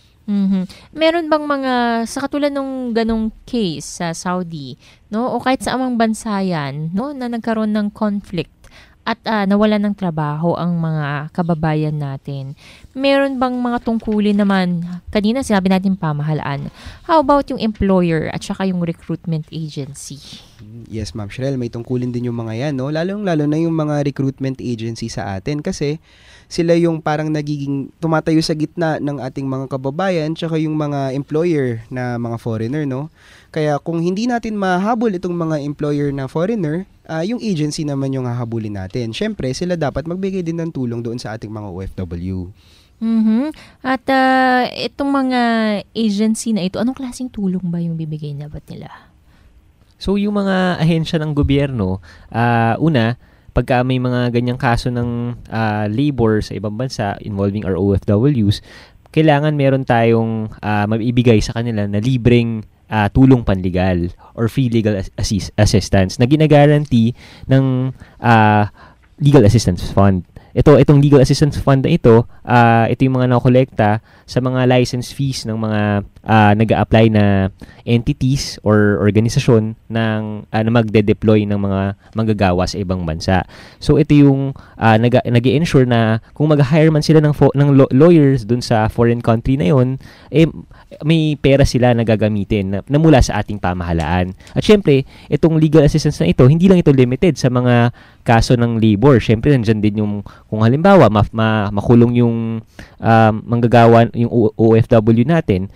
Meron bang mga, sa katulad ng ganong case sa Saudi, no, o kahit sa amang bansa yan, no, na nagkaroon ng conflict, at nawalan ng trabaho ang mga kababayan natin, meron bang mga tungkulin naman? Kanina sinabi natin pamahalaan. How about yung employer at saka yung recruitment agency? Yes, Ma'am Sherelle, may tungkulin din yung mga yan, no? Lalong-lalo na yung mga recruitment agency sa atin kasi sila yung parang nagiging tumatayo sa gitna ng ating mga kababayan tsaka yung mga employer na mga foreigner, no? Kaya kung hindi natin mahabol itong mga employer na foreigner, yung agency naman yung hahabulin natin. Siyempre, sila dapat magbigay din ng tulong doon sa ating mga OFW. At itong mga agency na ito, anong klaseng tulong ba yung bibigay na ba't nila? So, yung mga ahensya ng gobyerno, una, pagka may mga ganyang kaso ng labor sa ibang bansa involving our OFWs, kailangan meron tayong maibigay sa kanila na libreng tulong panlegal or free legal assistance na ginagaranti ng Legal Assistance Fund. Itong Legal Assistance Fund na ito yung mga nakolekta sa mga license fees ng mga nag-a-apply na entities or organisasyon na magde-deploy ng mga manggagawa sa ibang bansa. So ito yung nag-i-ensure na kung mag-hire man sila ng lawyers dun sa foreign country na yon, may pera sila na gagamitin na mula sa ating pamahalaan. At syempre, itong legal assistance na ito, hindi lang ito limited sa mga kaso ng labor. Syempre, nandyan din yung, kung halimbawa, makulong yung manggagawa, yung OFW natin,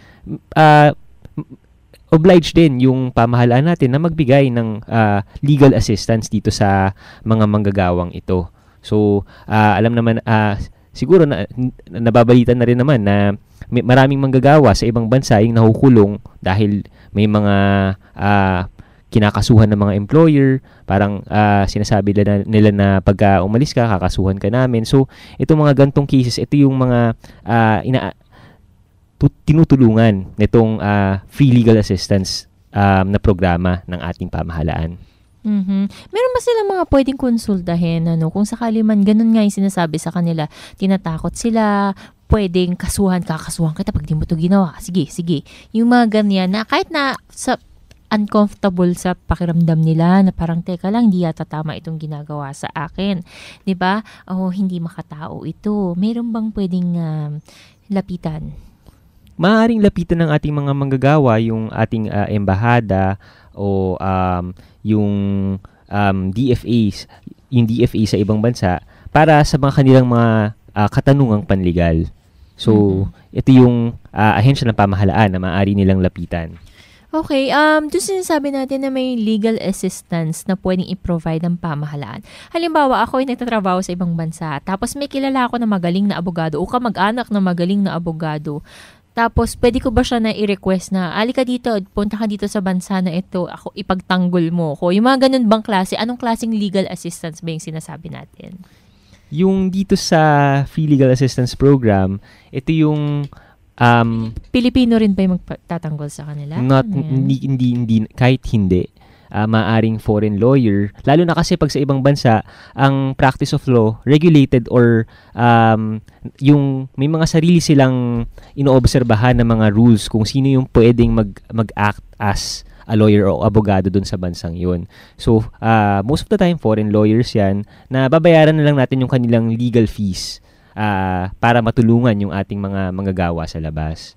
obliged din yung pamahalaan natin na magbigay ng legal assistance dito sa mga manggagawang ito. So, alam naman, siguro nababalitan na rin naman na maraming manggagawa sa ibang bansa yung nahukulong dahil may mga kinakasuhan ng mga employer, parang sinasabi nila na pagka umalis ka, kakasuhan ka namin. So, itong mga gantong cases, ito yung mga tinutulungan nitong free legal assistance na programa ng ating pamahalaan. Meron ba silang mga pwedeng konsultahin, kung sakali man ganun nga yung sinasabi sa kanila, tinatakot sila, pwedeng kakasuhan kita pag di mo ito ginawa. Sige. Yung mga ganyan na kahit na sa uncomfortable sa pakiramdam nila na parang teka lang, hindi yata tama itong ginagawa sa akin. 'Di ba? Hindi makatao ito. Meron bang pwedeng lapitan? Maaaring lapitan ng ating mga manggagawa yung ating embahada o yung DFAs, yung DFA sa ibang bansa para sa mga kanilang mga katanungang panlegal. So, ito yung ahensya ng pamahalaan na maaari nilang lapitan. Okay, doon sinasabi natin na may legal assistance na pwedeng i-provide ng pamahalaan. Halimbawa, ako ay nagtatrabaho sa ibang bansa, tapos may kilala ako na magaling na abogado o kamag-anak na magaling na abogado. Tapos, pwede ko ba siya na i-request na, alika dito, punta ka dito sa bansa na ito, ako ipagtanggol mo ko. Yung mga ganun bang klase, anong klaseng legal assistance ba yung sinasabi natin? Yung dito sa Free Legal Assistance Program, ito yung Pilipino rin ba yung magtatanggol sa kanila? Hindi, kahit hindi. Maaring foreign lawyer. Lalo na kasi pag sa ibang bansa, ang practice of law, regulated or yung may mga sarili silang inoobserbahan na mga rules kung sino yung pwedeng mag-act as a lawyer o abogado dun sa bansang yun. So, most of the time, foreign lawyers yan, na babayaran na lang natin yung kanilang legal fees para matulungan yung ating mga manggagawa sa labas.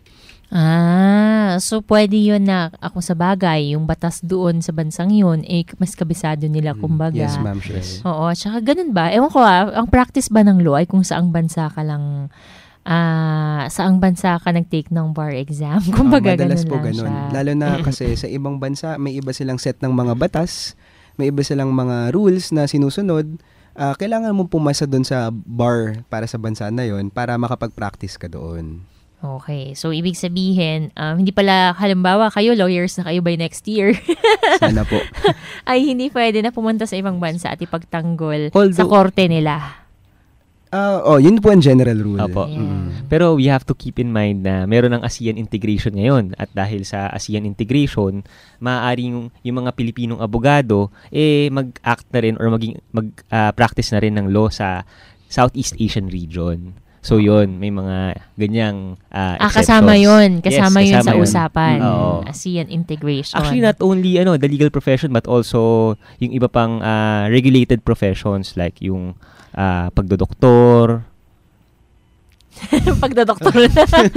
So pwede yun na ako sa bagay, yung batas doon sa bansang yun, mas kabisado nila kumbaga. Yes, ma'am. Sure. Oo, tsaka ganun ba? Ewan ko ang practice ba ng law ay kung saang bansa ka lang saang bansa ka nag-take ng bar exam. Kumbaga, madalas ganun po lang ganun. siya. Lalo na kasi sa ibang bansa, may iba silang set ng mga batas, may iba silang mga rules na sinusunod. Kailangan mong pumasa doon sa bar para sa bansa na yon para makapag-practice ka doon. Okay. So, ibig sabihin, hindi pala, halimbawa, kayo, lawyers na kayo by next year. Sana po. Ay, hindi pwede na pumunta sa ibang bansa at ipagtanggol sa korte nila. Yun po ang general rule. Opo. Pero we have to keep in mind na meron ng ASEAN integration ngayon. At dahil sa ASEAN integration, maaaring yung mga Pilipinong abogado, mag-act na rin or mag-practice na rin ng law sa Southeast Asian region. So yun, may mga ganyang exceptions. Kasama yun. Yes, Kasama yun sa yun. usapan. Oo. ASEAN integration. Actually, not only the legal profession but also yung iba pang regulated professions like yung pagdodoktor, Pagdodoktor,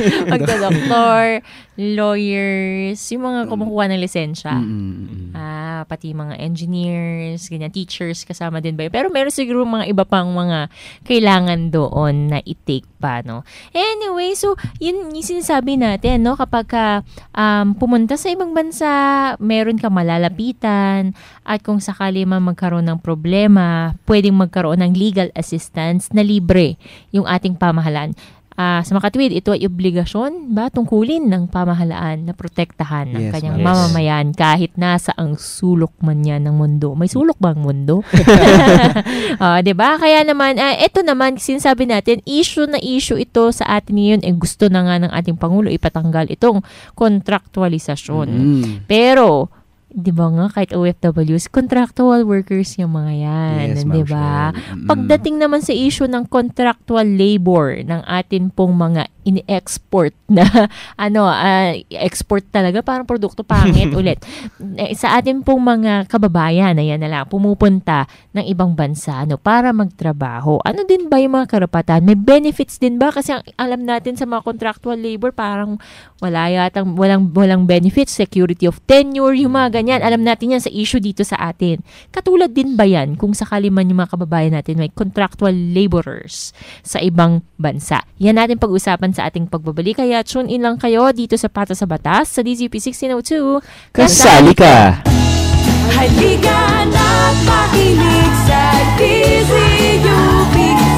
lawyers, yung mga kumukuha ng lisensya. Pati mga engineers, ganyan, teachers, kasama din ba yun? Pero meron siguro mga iba pang mga kailangan doon na i-take pa, no? Anyway, so, yun yung sinasabi natin, no? Kapag pumunta sa ibang bansa, meron ka malalapitan, at kung sakali man magkaroon ng problema, pwedeng magkaroon ng legal assistance na libre yung ating pamahalaan. Sa makatwid, ito ay obligasyon tungkulin ng pamahalaan na protektahan ng kanyang mamamayan kahit nasa ang sulok man yan ng mundo. May sulok ba ang mundo? Diba? Kaya naman, ito naman, sinasabi natin, issue ito sa atin ngayon. Gusto na nga ng ating Pangulo ipatanggal itong kontraktualisasyon. Pero, di ba nga, kahit OFWs, contractual workers yung mga yan. Yes, di ba? Pagdating naman sa issue ng contractual labor ng atin pong mga in-export na, export talaga, parang produkto pangit ulit. Sa atin pong mga kababayan, ayan na lang, pumupunta ng ibang bansa, para magtrabaho. Ano din ba yung mga karapatan? May benefits din ba? Kasi alam natin sa mga contractual labor, parang walang benefits, security of tenure, yung mga ganyan. Alam natin yan sa issue dito sa atin. Katulad din ba yan kung sakali man yung mga kababayan natin may contractual laborers sa ibang bansa? Yan natin pag-usapan sa ating pagbabalik. Kaya tune in lang kayo dito sa Pata sa Batas sa DZUP 1602. Kasali ka! Halika na't makinig sa DZUP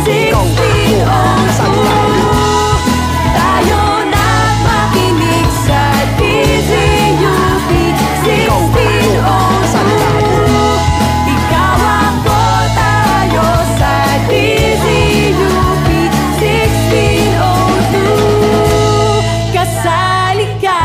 1602. Tayo na't makinig sa DZUP 1602. Ikaw ako, tayo sa DZUP 1602. Kasali ka!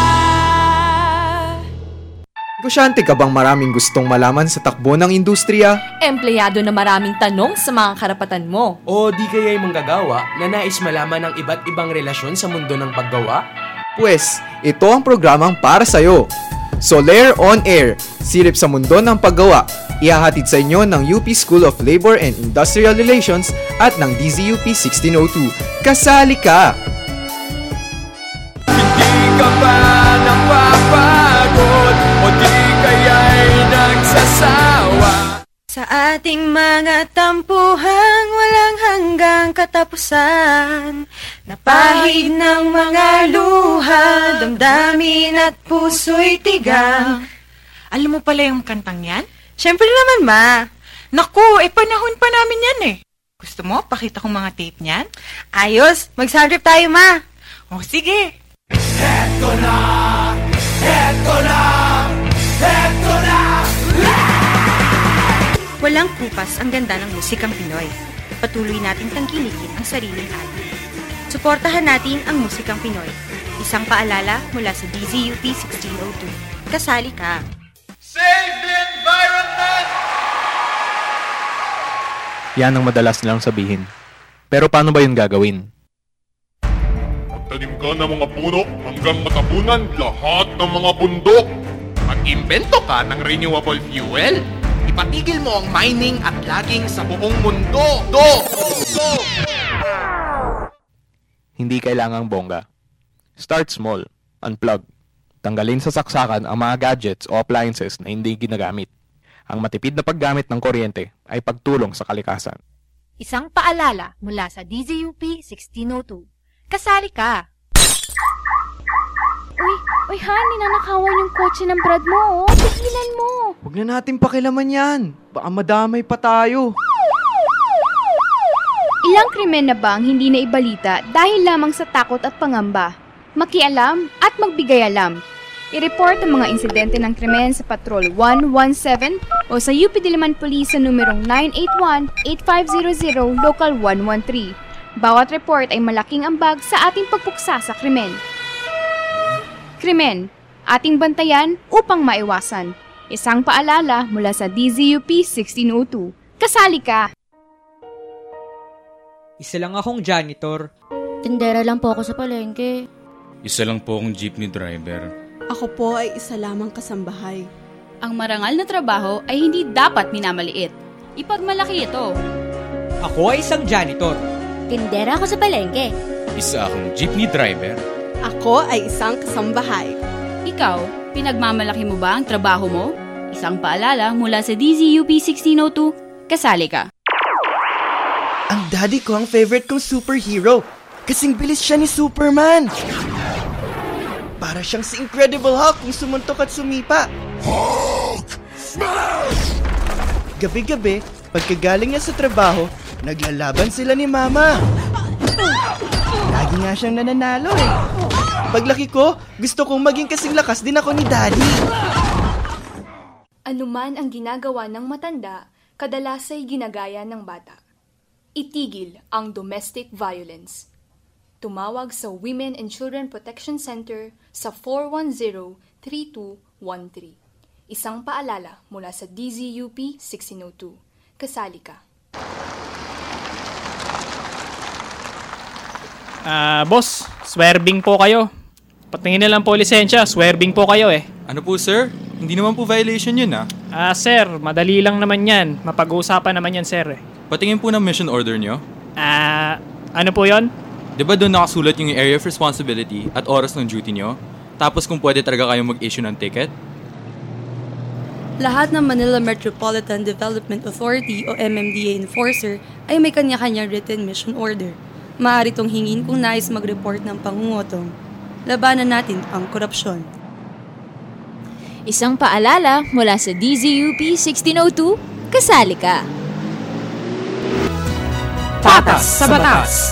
Negosyante ka bang maraming gustong malaman sa takbo ng industriya? Empleyado na maraming tanong sa mga karapatan mo. O di kaya'y manggagawa na nais malaman ng iba't ibang relasyon sa mundo ng paggawa? Pues, ito ang programang para sa'yo. Soler On Air, silip sa mundo ng paggawa. Ihahatid sa inyo ng UP School of Labor and Industrial Relations at ng DZUP 1602. Kasali ka! Hindi ka ba napapagod o di kaya'y nagsasawa? Sa ating mga tampuhan, walang hanggang katapusan. Napahid ng mga luha, damdamin at puso'y tigang. Alam mo pala yung kantang yan? Siyempre naman, Ma. Naku, panahon pa namin yan eh. Gusto mo, pakita kong mga tape niyan? Ayos, mag-sound trip tayo, Ma. O, sige. Eto na! Eto na! Eto na! Walang kupas ang ganda ng musikang Pinoy. Patuloy nating tangkilikin ang sariling atin. Suportahan natin ang musikang Pinoy. Isang paalala mula sa DZUP 1602. Kasali ka! Save the environment! Yan ang madalas nilang sabihin. Pero paano ba yun gagawin? Magtanim ka ng mga puno hanggang matabunan lahat ng mga bundok. Mag-imbento ka ng renewable fuel. Ipatigil mo ang mining at logging sa buong mundo. Hindi kailangang bongga. Start small. Unplug. Tanggalin sa saksakan ang mga gadgets o appliances na hindi ginagamit. Ang matipid na paggamit ng kuryente ay pagtulong sa kalikasan. Isang paalala mula sa DZUP 1602. Kasali ka! Uy, Han, ninanakawan yung kotse ng brad mo, oh. Tigilan mo. Huwag na natin pakilaman yan. Baka madamay pa tayo. Ilang krimen na ba ang hindi na ibalita dahil lamang sa takot at pangamba? Makialam at magbigay alam. I-report ang mga insidente ng krimen sa Patrol 117 o sa UP Diliman Police sa numerong 981-8500 Local 113. Bawat report ay malaking ambag sa ating pagpuksa sa krimen. Krimen, ating bantayan upang maiwasan. Isang paalala mula sa DZUP 1602. Kasali ka! Isa lang akong janitor. Tindera lang po ako sa palengke. Isa lang po akong jeepney driver. Ako po ay isa lamang kasambahay. Ang marangal na trabaho ay hindi dapat minamaliit. Ipagmalaki ito. Ako ay isang janitor. Tindera ako sa palengke. Isa akong jeepney driver. Ako ay isang kasambahay. Ikaw, pinagmamalaki mo ba ang trabaho mo? Isang paalala mula sa DZUP 1602, kasali ka. Ang daddy ko ang favorite kong superhero. Kasing bilis siya ni Superman. Para siyang si Incredible Hulk kung sumuntok at sumipa. Hulk! Smash! Gabi-gabi, pagkagaling niya sa trabaho, naglalaban sila ni Mama. Lagi nga siyang nananalo eh. Paglaki ko, gusto kong maging kasing lakas din ako ni Daddy. Anuman ang ginagawa ng matanda, kadalas ay ginagaya ng bata. Itigil ang domestic violence. Tumawag sa Women and Children Protection Center sa 410-3213. Isang paalala mula sa DZUP 1602. Kasali ka. Boss, swerving po kayo. Patingin na lang po lisensya, swerving po kayo eh. Ano po sir? Hindi naman po violation yun Sir, madali lang naman yan. Mapag-uusapan naman yan sir. Patingin po ng mission order nyo. Ano po yon? Diba doon nakasulat yung area of responsibility at oras ng duty nyo? Tapos kung pwede talaga kayong mag-issue ng ticket? Lahat ng Manila Metropolitan Development Authority o MMDA enforcer ay may kanya-kanyang written mission order. Maaari itong hingin kung nais mag-report ng pangungutong. Labanan natin ang korupsyon. Isang paalala mula sa DZUP 1602, kasali ka. Patas sa Batas.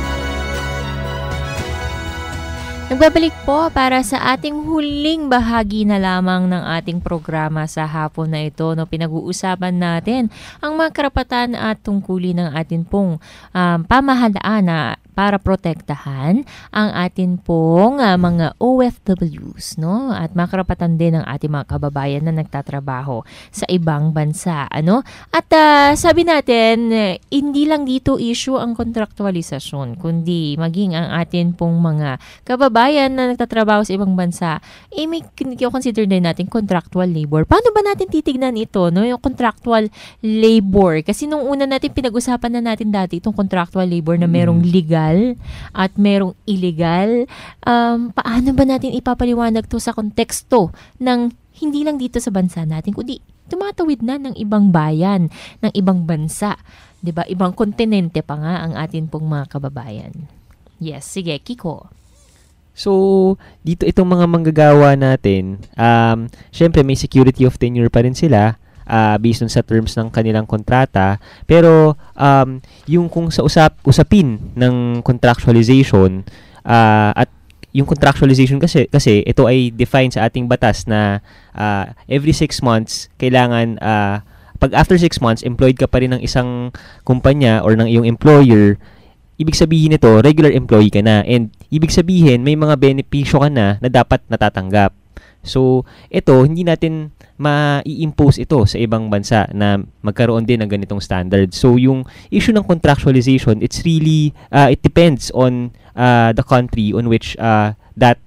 Nagbabalik po para sa ating huling bahagi na lamang ng ating programa sa hapon na ito. Pinag-uusapan natin ang mga karapatan at tungkulin ng atin pong pamahalaan na para protektahan ang atin pong mga OFWs, no? At mga karapatan din ng ating mga kababayan na nagtatrabaho sa ibang bansa, ano? At sabi natin, hindi lang dito issue ang kontraktualisasyon, kundi maging ang atin pong mga kababayan na nagtatrabaho sa ibang bansa, may consider din natin contractual labor. Paano ba natin titignan ito, no? Yung contractual labor. Kasi nung una natin pinag-usapan na natin dati itong contractual labor na merong legal at merong illegal. Paano ba natin ipapaliwanag to sa konteksto ng hindi lang dito sa bansa natin, kundi tumatawid na ng ibang bayan, ng ibang bansa, 'di ba? Ibang kontinente pa nga ang atin pong mga kababayan. Yes, sige, Kiko. So, dito itong mga manggagawa natin, syempre may security of tenure pa rin sila, based on sa terms ng kanilang kontrata, pero yung kung sa usapin ng contractualization, at yung contractualization kasi ito ay defined sa ating batas na every 6 months kailangan pag after 6 months employed ka pa rin ng isang kumpanya or ng iyong employer, ibig sabihin nito regular employee ka na, and ibig sabihin may mga benepisyo ka na dapat natatanggap. So, ito, hindi natin ma-i-impose ito sa ibang bansa na magkaroon din ng ganitong standard. So, yung issue ng contractualization, it's really, it depends on the country on which that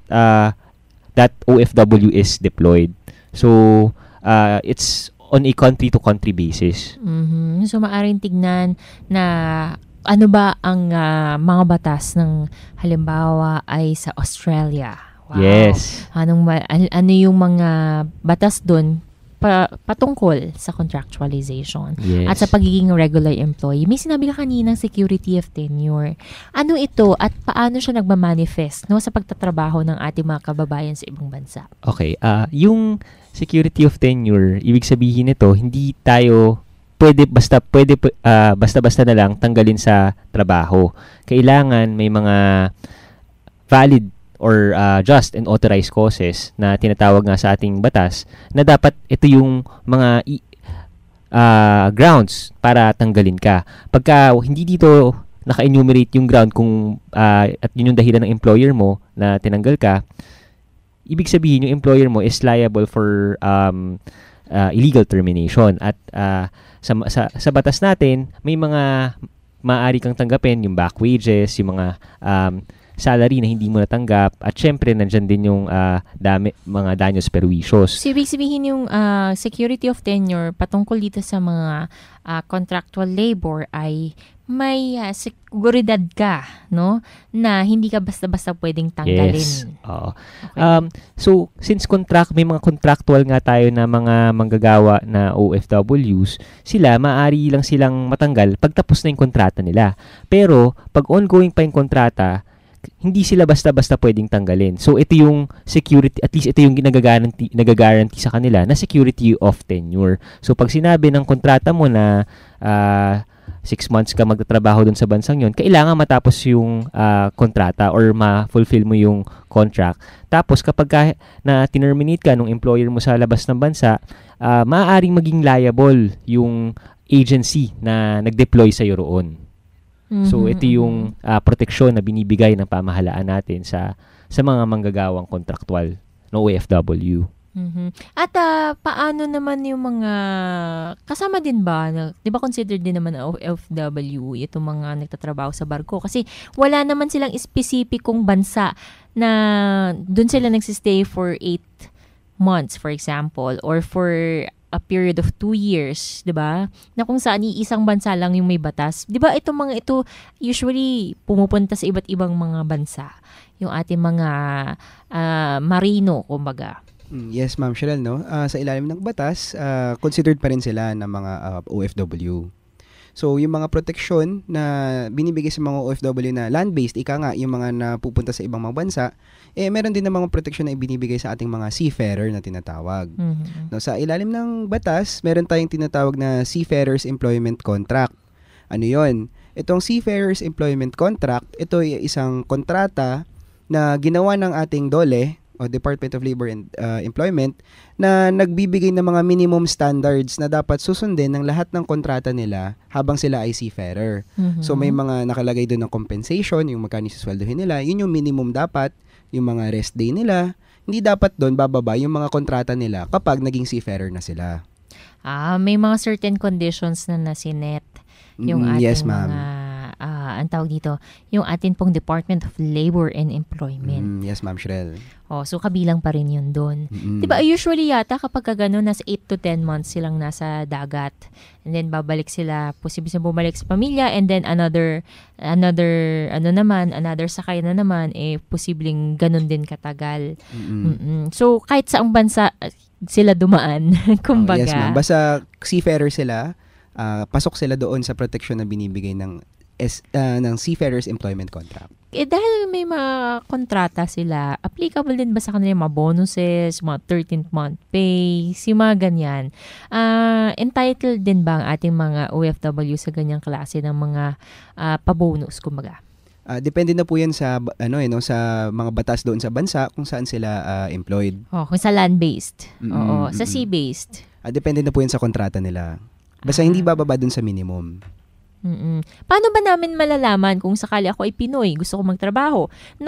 OFW is deployed. So, it's on a country-to-country basis. Mm-hmm. So, maaaring tignan na ano ba ang mga batas ng halimbawa ay sa Australia. Wow. Yes. Ano yung mga batas doon patungkol sa contractualization, yes, at sa pagiging regular employee? May sinabi ka kanina, security of tenure. Ano ito at paano siya nagmamanifest, no, sa pagtatrabaho ng ating mga kababayan sa ibang bansa? Okay. Yung security of tenure, ibig sabihin nito, hindi tayo pwede basta na lang tanggalin sa trabaho. Kailangan may mga valid or just and authorized causes na tinatawag nga sa ating batas na dapat ito yung mga grounds para tanggalin ka. Pagka hindi dito naka-enumerate yung ground kung at yun yung dahilan ng employer mo na tinanggal ka, ibig sabihin yung employer mo is liable for illegal termination. At sa batas natin may mga maaari kang tanggapin yung back wages, yung mga salary na hindi mo natanggap, at syempre nandyan din yung mga daños perjuicios. So, ibig sabihin yung security of tenure patungkol dito sa mga contractual labor ay may seguridad ka, no? Na hindi ka basta-basta pwedeng tanggalin. Yes. Oo. Okay. So, since may mga contractual nga tayo na mga manggagawa na OFWs, sila, maaari lang silang matanggal pag tapos na yung kontrata nila. Pero, pag ongoing pa yung kontrata, hindi sila basta-basta pwedeng tanggalin. So, ito yung security, at least ito yung nagagaranti sa kanila na security of tenure. So, pag sinabi ng kontrata mo na 6 months ka magtatrabaho dun sa bansang yon, kailangan matapos yung kontrata or ma-fulfill mo yung contract. Tapos, kapag na terminate ka nung employer mo sa labas ng bansa, maaaring maging liable yung agency na nag-deploy sa iyo roon. So, ito yung proteksyon na binibigay ng pamahalaan natin sa mga manggagawang kontraktual na OFW. At paano naman yung mga kasama din ba, di ba considered din naman OFW itong mga nagtatrabaho sa barko? Kasi wala naman silang espesipikong bansa na dun sila nagsistay for 8 months, for example, or for a period of 2 years, 'di ba? Na kung saan isang bansa lang yung may batas. 'Di ba itong mga ito usually pumupunta sa iba't ibang mga bansa. Yung ating mga marino, kumbaga. Yes, Ma'am Cheryl, no? Sa ilalim ng batas, considered pa rin sila ng mga OFW. So, yung mga proteksyon na binibigay sa mga OFW na land-based, yung mga napupunta sa ibang mga bansa, meron din ng mga proteksyon na ibinibigay sa ating mga seafarer na tinatawag. No, sa ilalim ng batas, meron tayong tinatawag na Seafarers Employment Contract. Ano yon? Itong Seafarers Employment Contract, ito ay isang kontrata na ginawa ng ating DOLE, o Department of Labor and Employment, na nagbibigay ng mga minimum standards na dapat susundin ng lahat ng kontrata nila habang sila ay seafarer. So may mga nakalagay doon ng compensation, yung magkano sisweldohin nila, yun yung minimum dapat, yung mga rest day nila, hindi dapat doon bababa yung mga kontrata nila kapag naging seafarer na sila. May mga certain conditions na nasinet yung ating yes, ma'am. Ang tawag dito, yung atin pong Department of Labor and Employment. Yes, Ma'am Cheryl. So kabilang pa rin yun doon. Diba, usually yata kapag gano'n, nasa 8 to 10 months silang nasa dagat. And then babalik sila, posible sila bumalik sa pamilya, and then another sakay na naman, posibleng ganun din katagal. So kahit saang bansa sila dumaan, kumbaga. Yes, ma'am. Basta seafarer sila, pasok sila doon sa protection na binibigay ng Seafarers Employment Contract. Dahil may mga kontrata sila, applicable din ba sa kanila mga bonuses, mga 13th month pay, yung mga ganyan? Entitled din ba ang ating mga OFW sa ganyang klase ng mga pabonus, kumbaga? Depende na po yan sa sa mga batas doon sa bansa kung saan sila employed. Kung sa land-based. Oo, sa sea-based. Depende na po yan sa kontrata nila. Basta hindi bababa doon sa minimum. Paano ba namin malalaman kung sakali ako ay Pinoy, gusto ko magtrabaho, na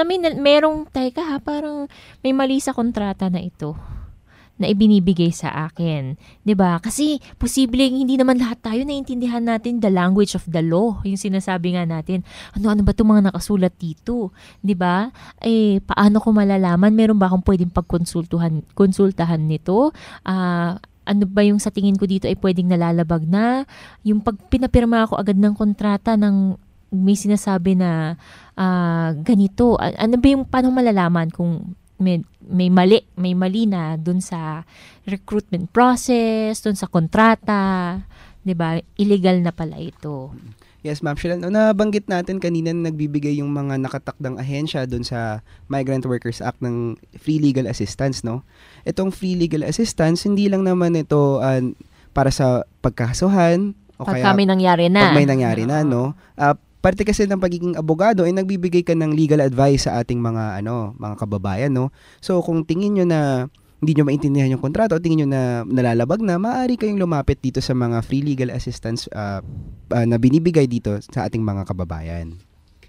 parang may mali sa kontrata na ito na ibinibigay sa akin, 'di ba? Kasi posibleng hindi naman lahat tayo naiintindihan natin the language of the law, yung sinasabi nga natin. Ano ba 'tong mga nakasulat dito, 'di ba? Paano ko malalaman? Meron ba akong pwedeng konsultahan nito? Ano ba yung sa tingin ko dito ay pwedeng nalalabag na? Yung pag pinapirma ako agad ng kontrata ng may sinasabi na ganito. Ano ba yung paano malalaman kung may mali na dun sa recruitment process, dun sa kontrata, 'di ba? Illegal na pala ito. Yes, Ma'am Cheryl. Nabanggit natin kanina na nagbibigay yung mga nakatakdang ahensya doon sa Migrant Workers Act ng free legal assistance, no? Itong free legal assistance, hindi lang naman ito para sa pagkakasuhan o pag may nangyari na. Pag may nangyari na, no? Parte kasi ng pagiging abogado ay nagbibigay ka ng legal advice sa ating mga kababayan, no? So kung tingin nyo na hindi nyo maintindihan yung kontrato o tingin nyo na nalalabag na, maaari kayong lumapit dito sa mga free legal assistance na binibigay dito sa ating mga kababayan.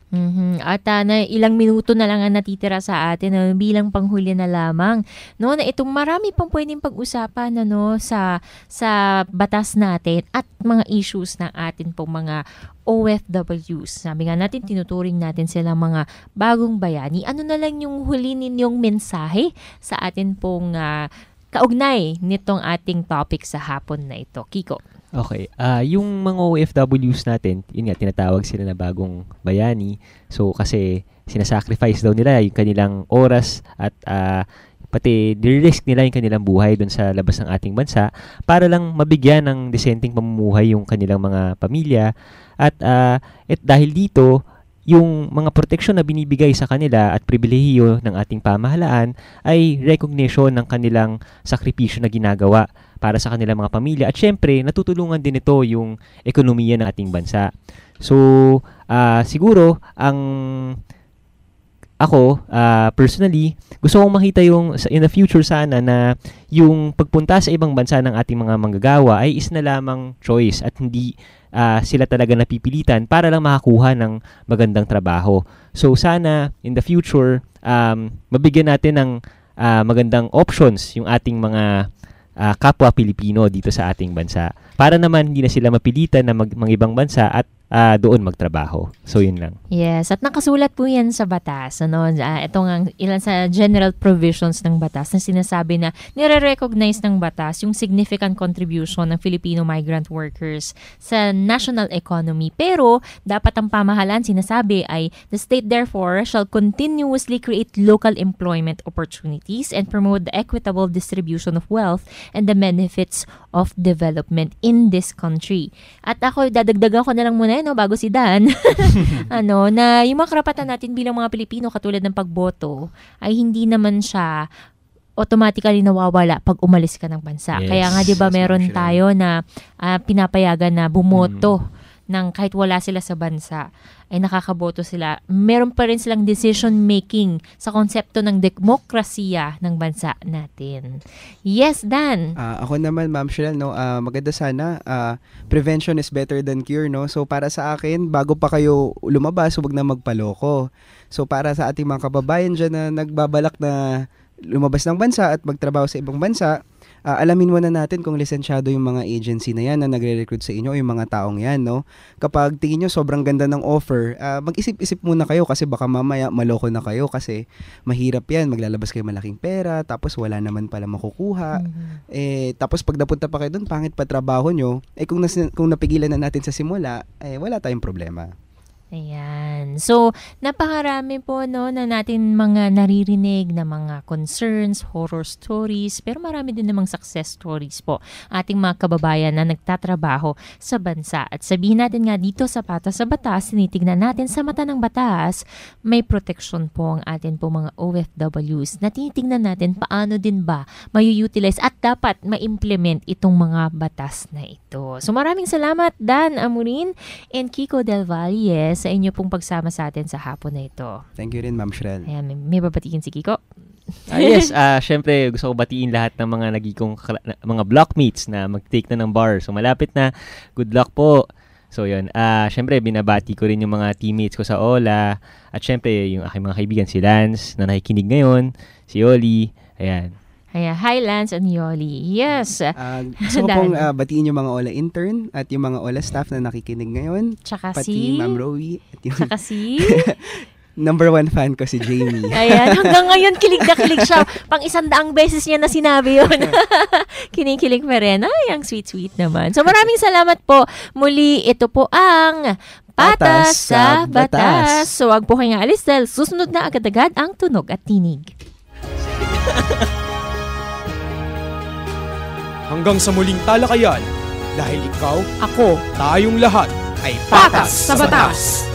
At na ilang minuto na lang ang natitira sa atin bilang panghuli na lamang, no, na itong marami pang pwedeng pag-usapan sa batas natin at mga issues ng atin pong mga OFWs. Sabi nga natin, tinuturing natin sila mga bagong bayani. Ano na lang yung huli ninyong mensahe sa atin pong kaugnay nitong ating topic sa hapon na ito? Kiko. Okay. Yung mga OFWs natin, yun nga, tinatawag sila na bagong bayani. So, kasi sinasacrifice daw nila yung kanilang oras at pati nire-risk nila yung kanilang buhay doon sa labas ng ating bansa para lang mabigyan ng desenteng pamumuhay yung kanilang mga pamilya. At dahil dito, yung mga proteksyon na binibigay sa kanila at pribilehiyo ng ating pamahalaan ay recognition ng kanilang sakripisyo na ginagawa para sa kanilang mga pamilya. At syempre, natutulungan din ito yung ekonomiya ng ating bansa. So, siguro, ako, personally, gusto kong makita yung in the future sana na yung pagpunta sa ibang bansa ng ating mga manggagawa ay is na lamang choice at hindi sila talaga napipilitan para lang makakuha ng magandang trabaho. So sana in the future, mabigyan natin ng magandang options yung ating mga kapwa Pilipino dito sa ating bansa. Para naman hindi na sila mapilitan na mag-ibang bansa at doon magtrabaho. So, yun lang. Yes, at nakasulat po yan sa batas. Ito nga ilan sa general provisions ng batas na sinasabi na nire-recognize ng batas yung significant contribution ng Filipino migrant workers sa national economy. Pero, dapat ang pamahalaan sinasabi ay, the state therefore shall continuously create local employment opportunities and promote the equitable distribution of wealth and the benefits of development in this country. At ako, dadagdagan ko na lang muna bago si Dan, na yung mga karapatan natin bilang mga Pilipino katulad ng pagboto ay hindi naman siya automatically nawawala pag umalis ka ng bansa. Yes, kaya nga 'di ba meron tayo na pinapayagan na bumoto ng kahit wala sila sa bansa ay nakakaboto sila. Meron pa rin silang decision making sa konsepto ng demokrasiya ng bansa natin. Yes, Dan. Ako naman, Ma'am Cheryl, maganda sana prevention is better than cure, no? So para sa akin, bago pa kayo lumabas, huwag na magpaloko. So para sa ating mga kababayan dyan na nagbabalak na lumabas ng bansa at magtrabaho sa ibang bansa, alamin muna natin kung lisensyado yung mga agency na yan na nagre-recruit sa inyo o yung mga taong yan, no? Kapag tingin nyo sobrang ganda ng offer, mag-isip-isip muna kayo kasi baka mamaya maloko na kayo kasi mahirap yan. Maglalabas kayo malaking pera, tapos wala naman pala makukuha. Tapos pag napunta pa kayo doon, pangit pa trabaho nyo, kung napigilan na natin sa simula, wala tayong problema. Ayan. So, napakarami po na natin mga naririnig na mga concerns, horror stories, pero marami din namang success stories po. Ating mga kababayan na nagtatrabaho sa bansa. At sabihin natin nga dito sa Patas sa Batas, tinitignan natin sa mata ng batas, may protection po ang atin po mga OFWs na tinitignan natin paano din ba may-utilize at dapat ma-implement itong mga batas na ito. So, maraming salamat Dan Amurin and Kiko Del Valle sa inyo pong pagsama sa atin sa hapon na ito. Thank you rin, Ma'am Cheryl. Ayan, may babatiin si Kiko? Yes, syempre gusto ko batiin lahat ng mga nagiging mga blockmates na mag-take na ng bar. So malapit na. Good luck po. So yun, syempre binabati ko rin yung mga teammates ko sa OLA at syempre yung aking mga kaibigan si Lance na nakikinig ngayon, si Oli, ayan. Hi, Lance and Yoli. Yes. Gusto ko pong batiin yung mga OLA intern at yung mga OLA staff na nakikinig ngayon. Tsaka pati Ma'am Rowie. Tsaka si... Number 1 fan ko si Jamie. Ayan, hanggang ngayon kilig na kilig siya. Pang 100 beses niya na sinabi yun. Kinikilig pa rin. Ay, ang sweet-sweet naman. So maraming salamat po. Muli, ito po ang Patas sa Batas. So wag po kayong alis dahil susunod na agad-agad ang tunog at tinig. Hanggang sa muling talakayan, dahil ikaw, ako, tayong lahat ay Patas sa Batas.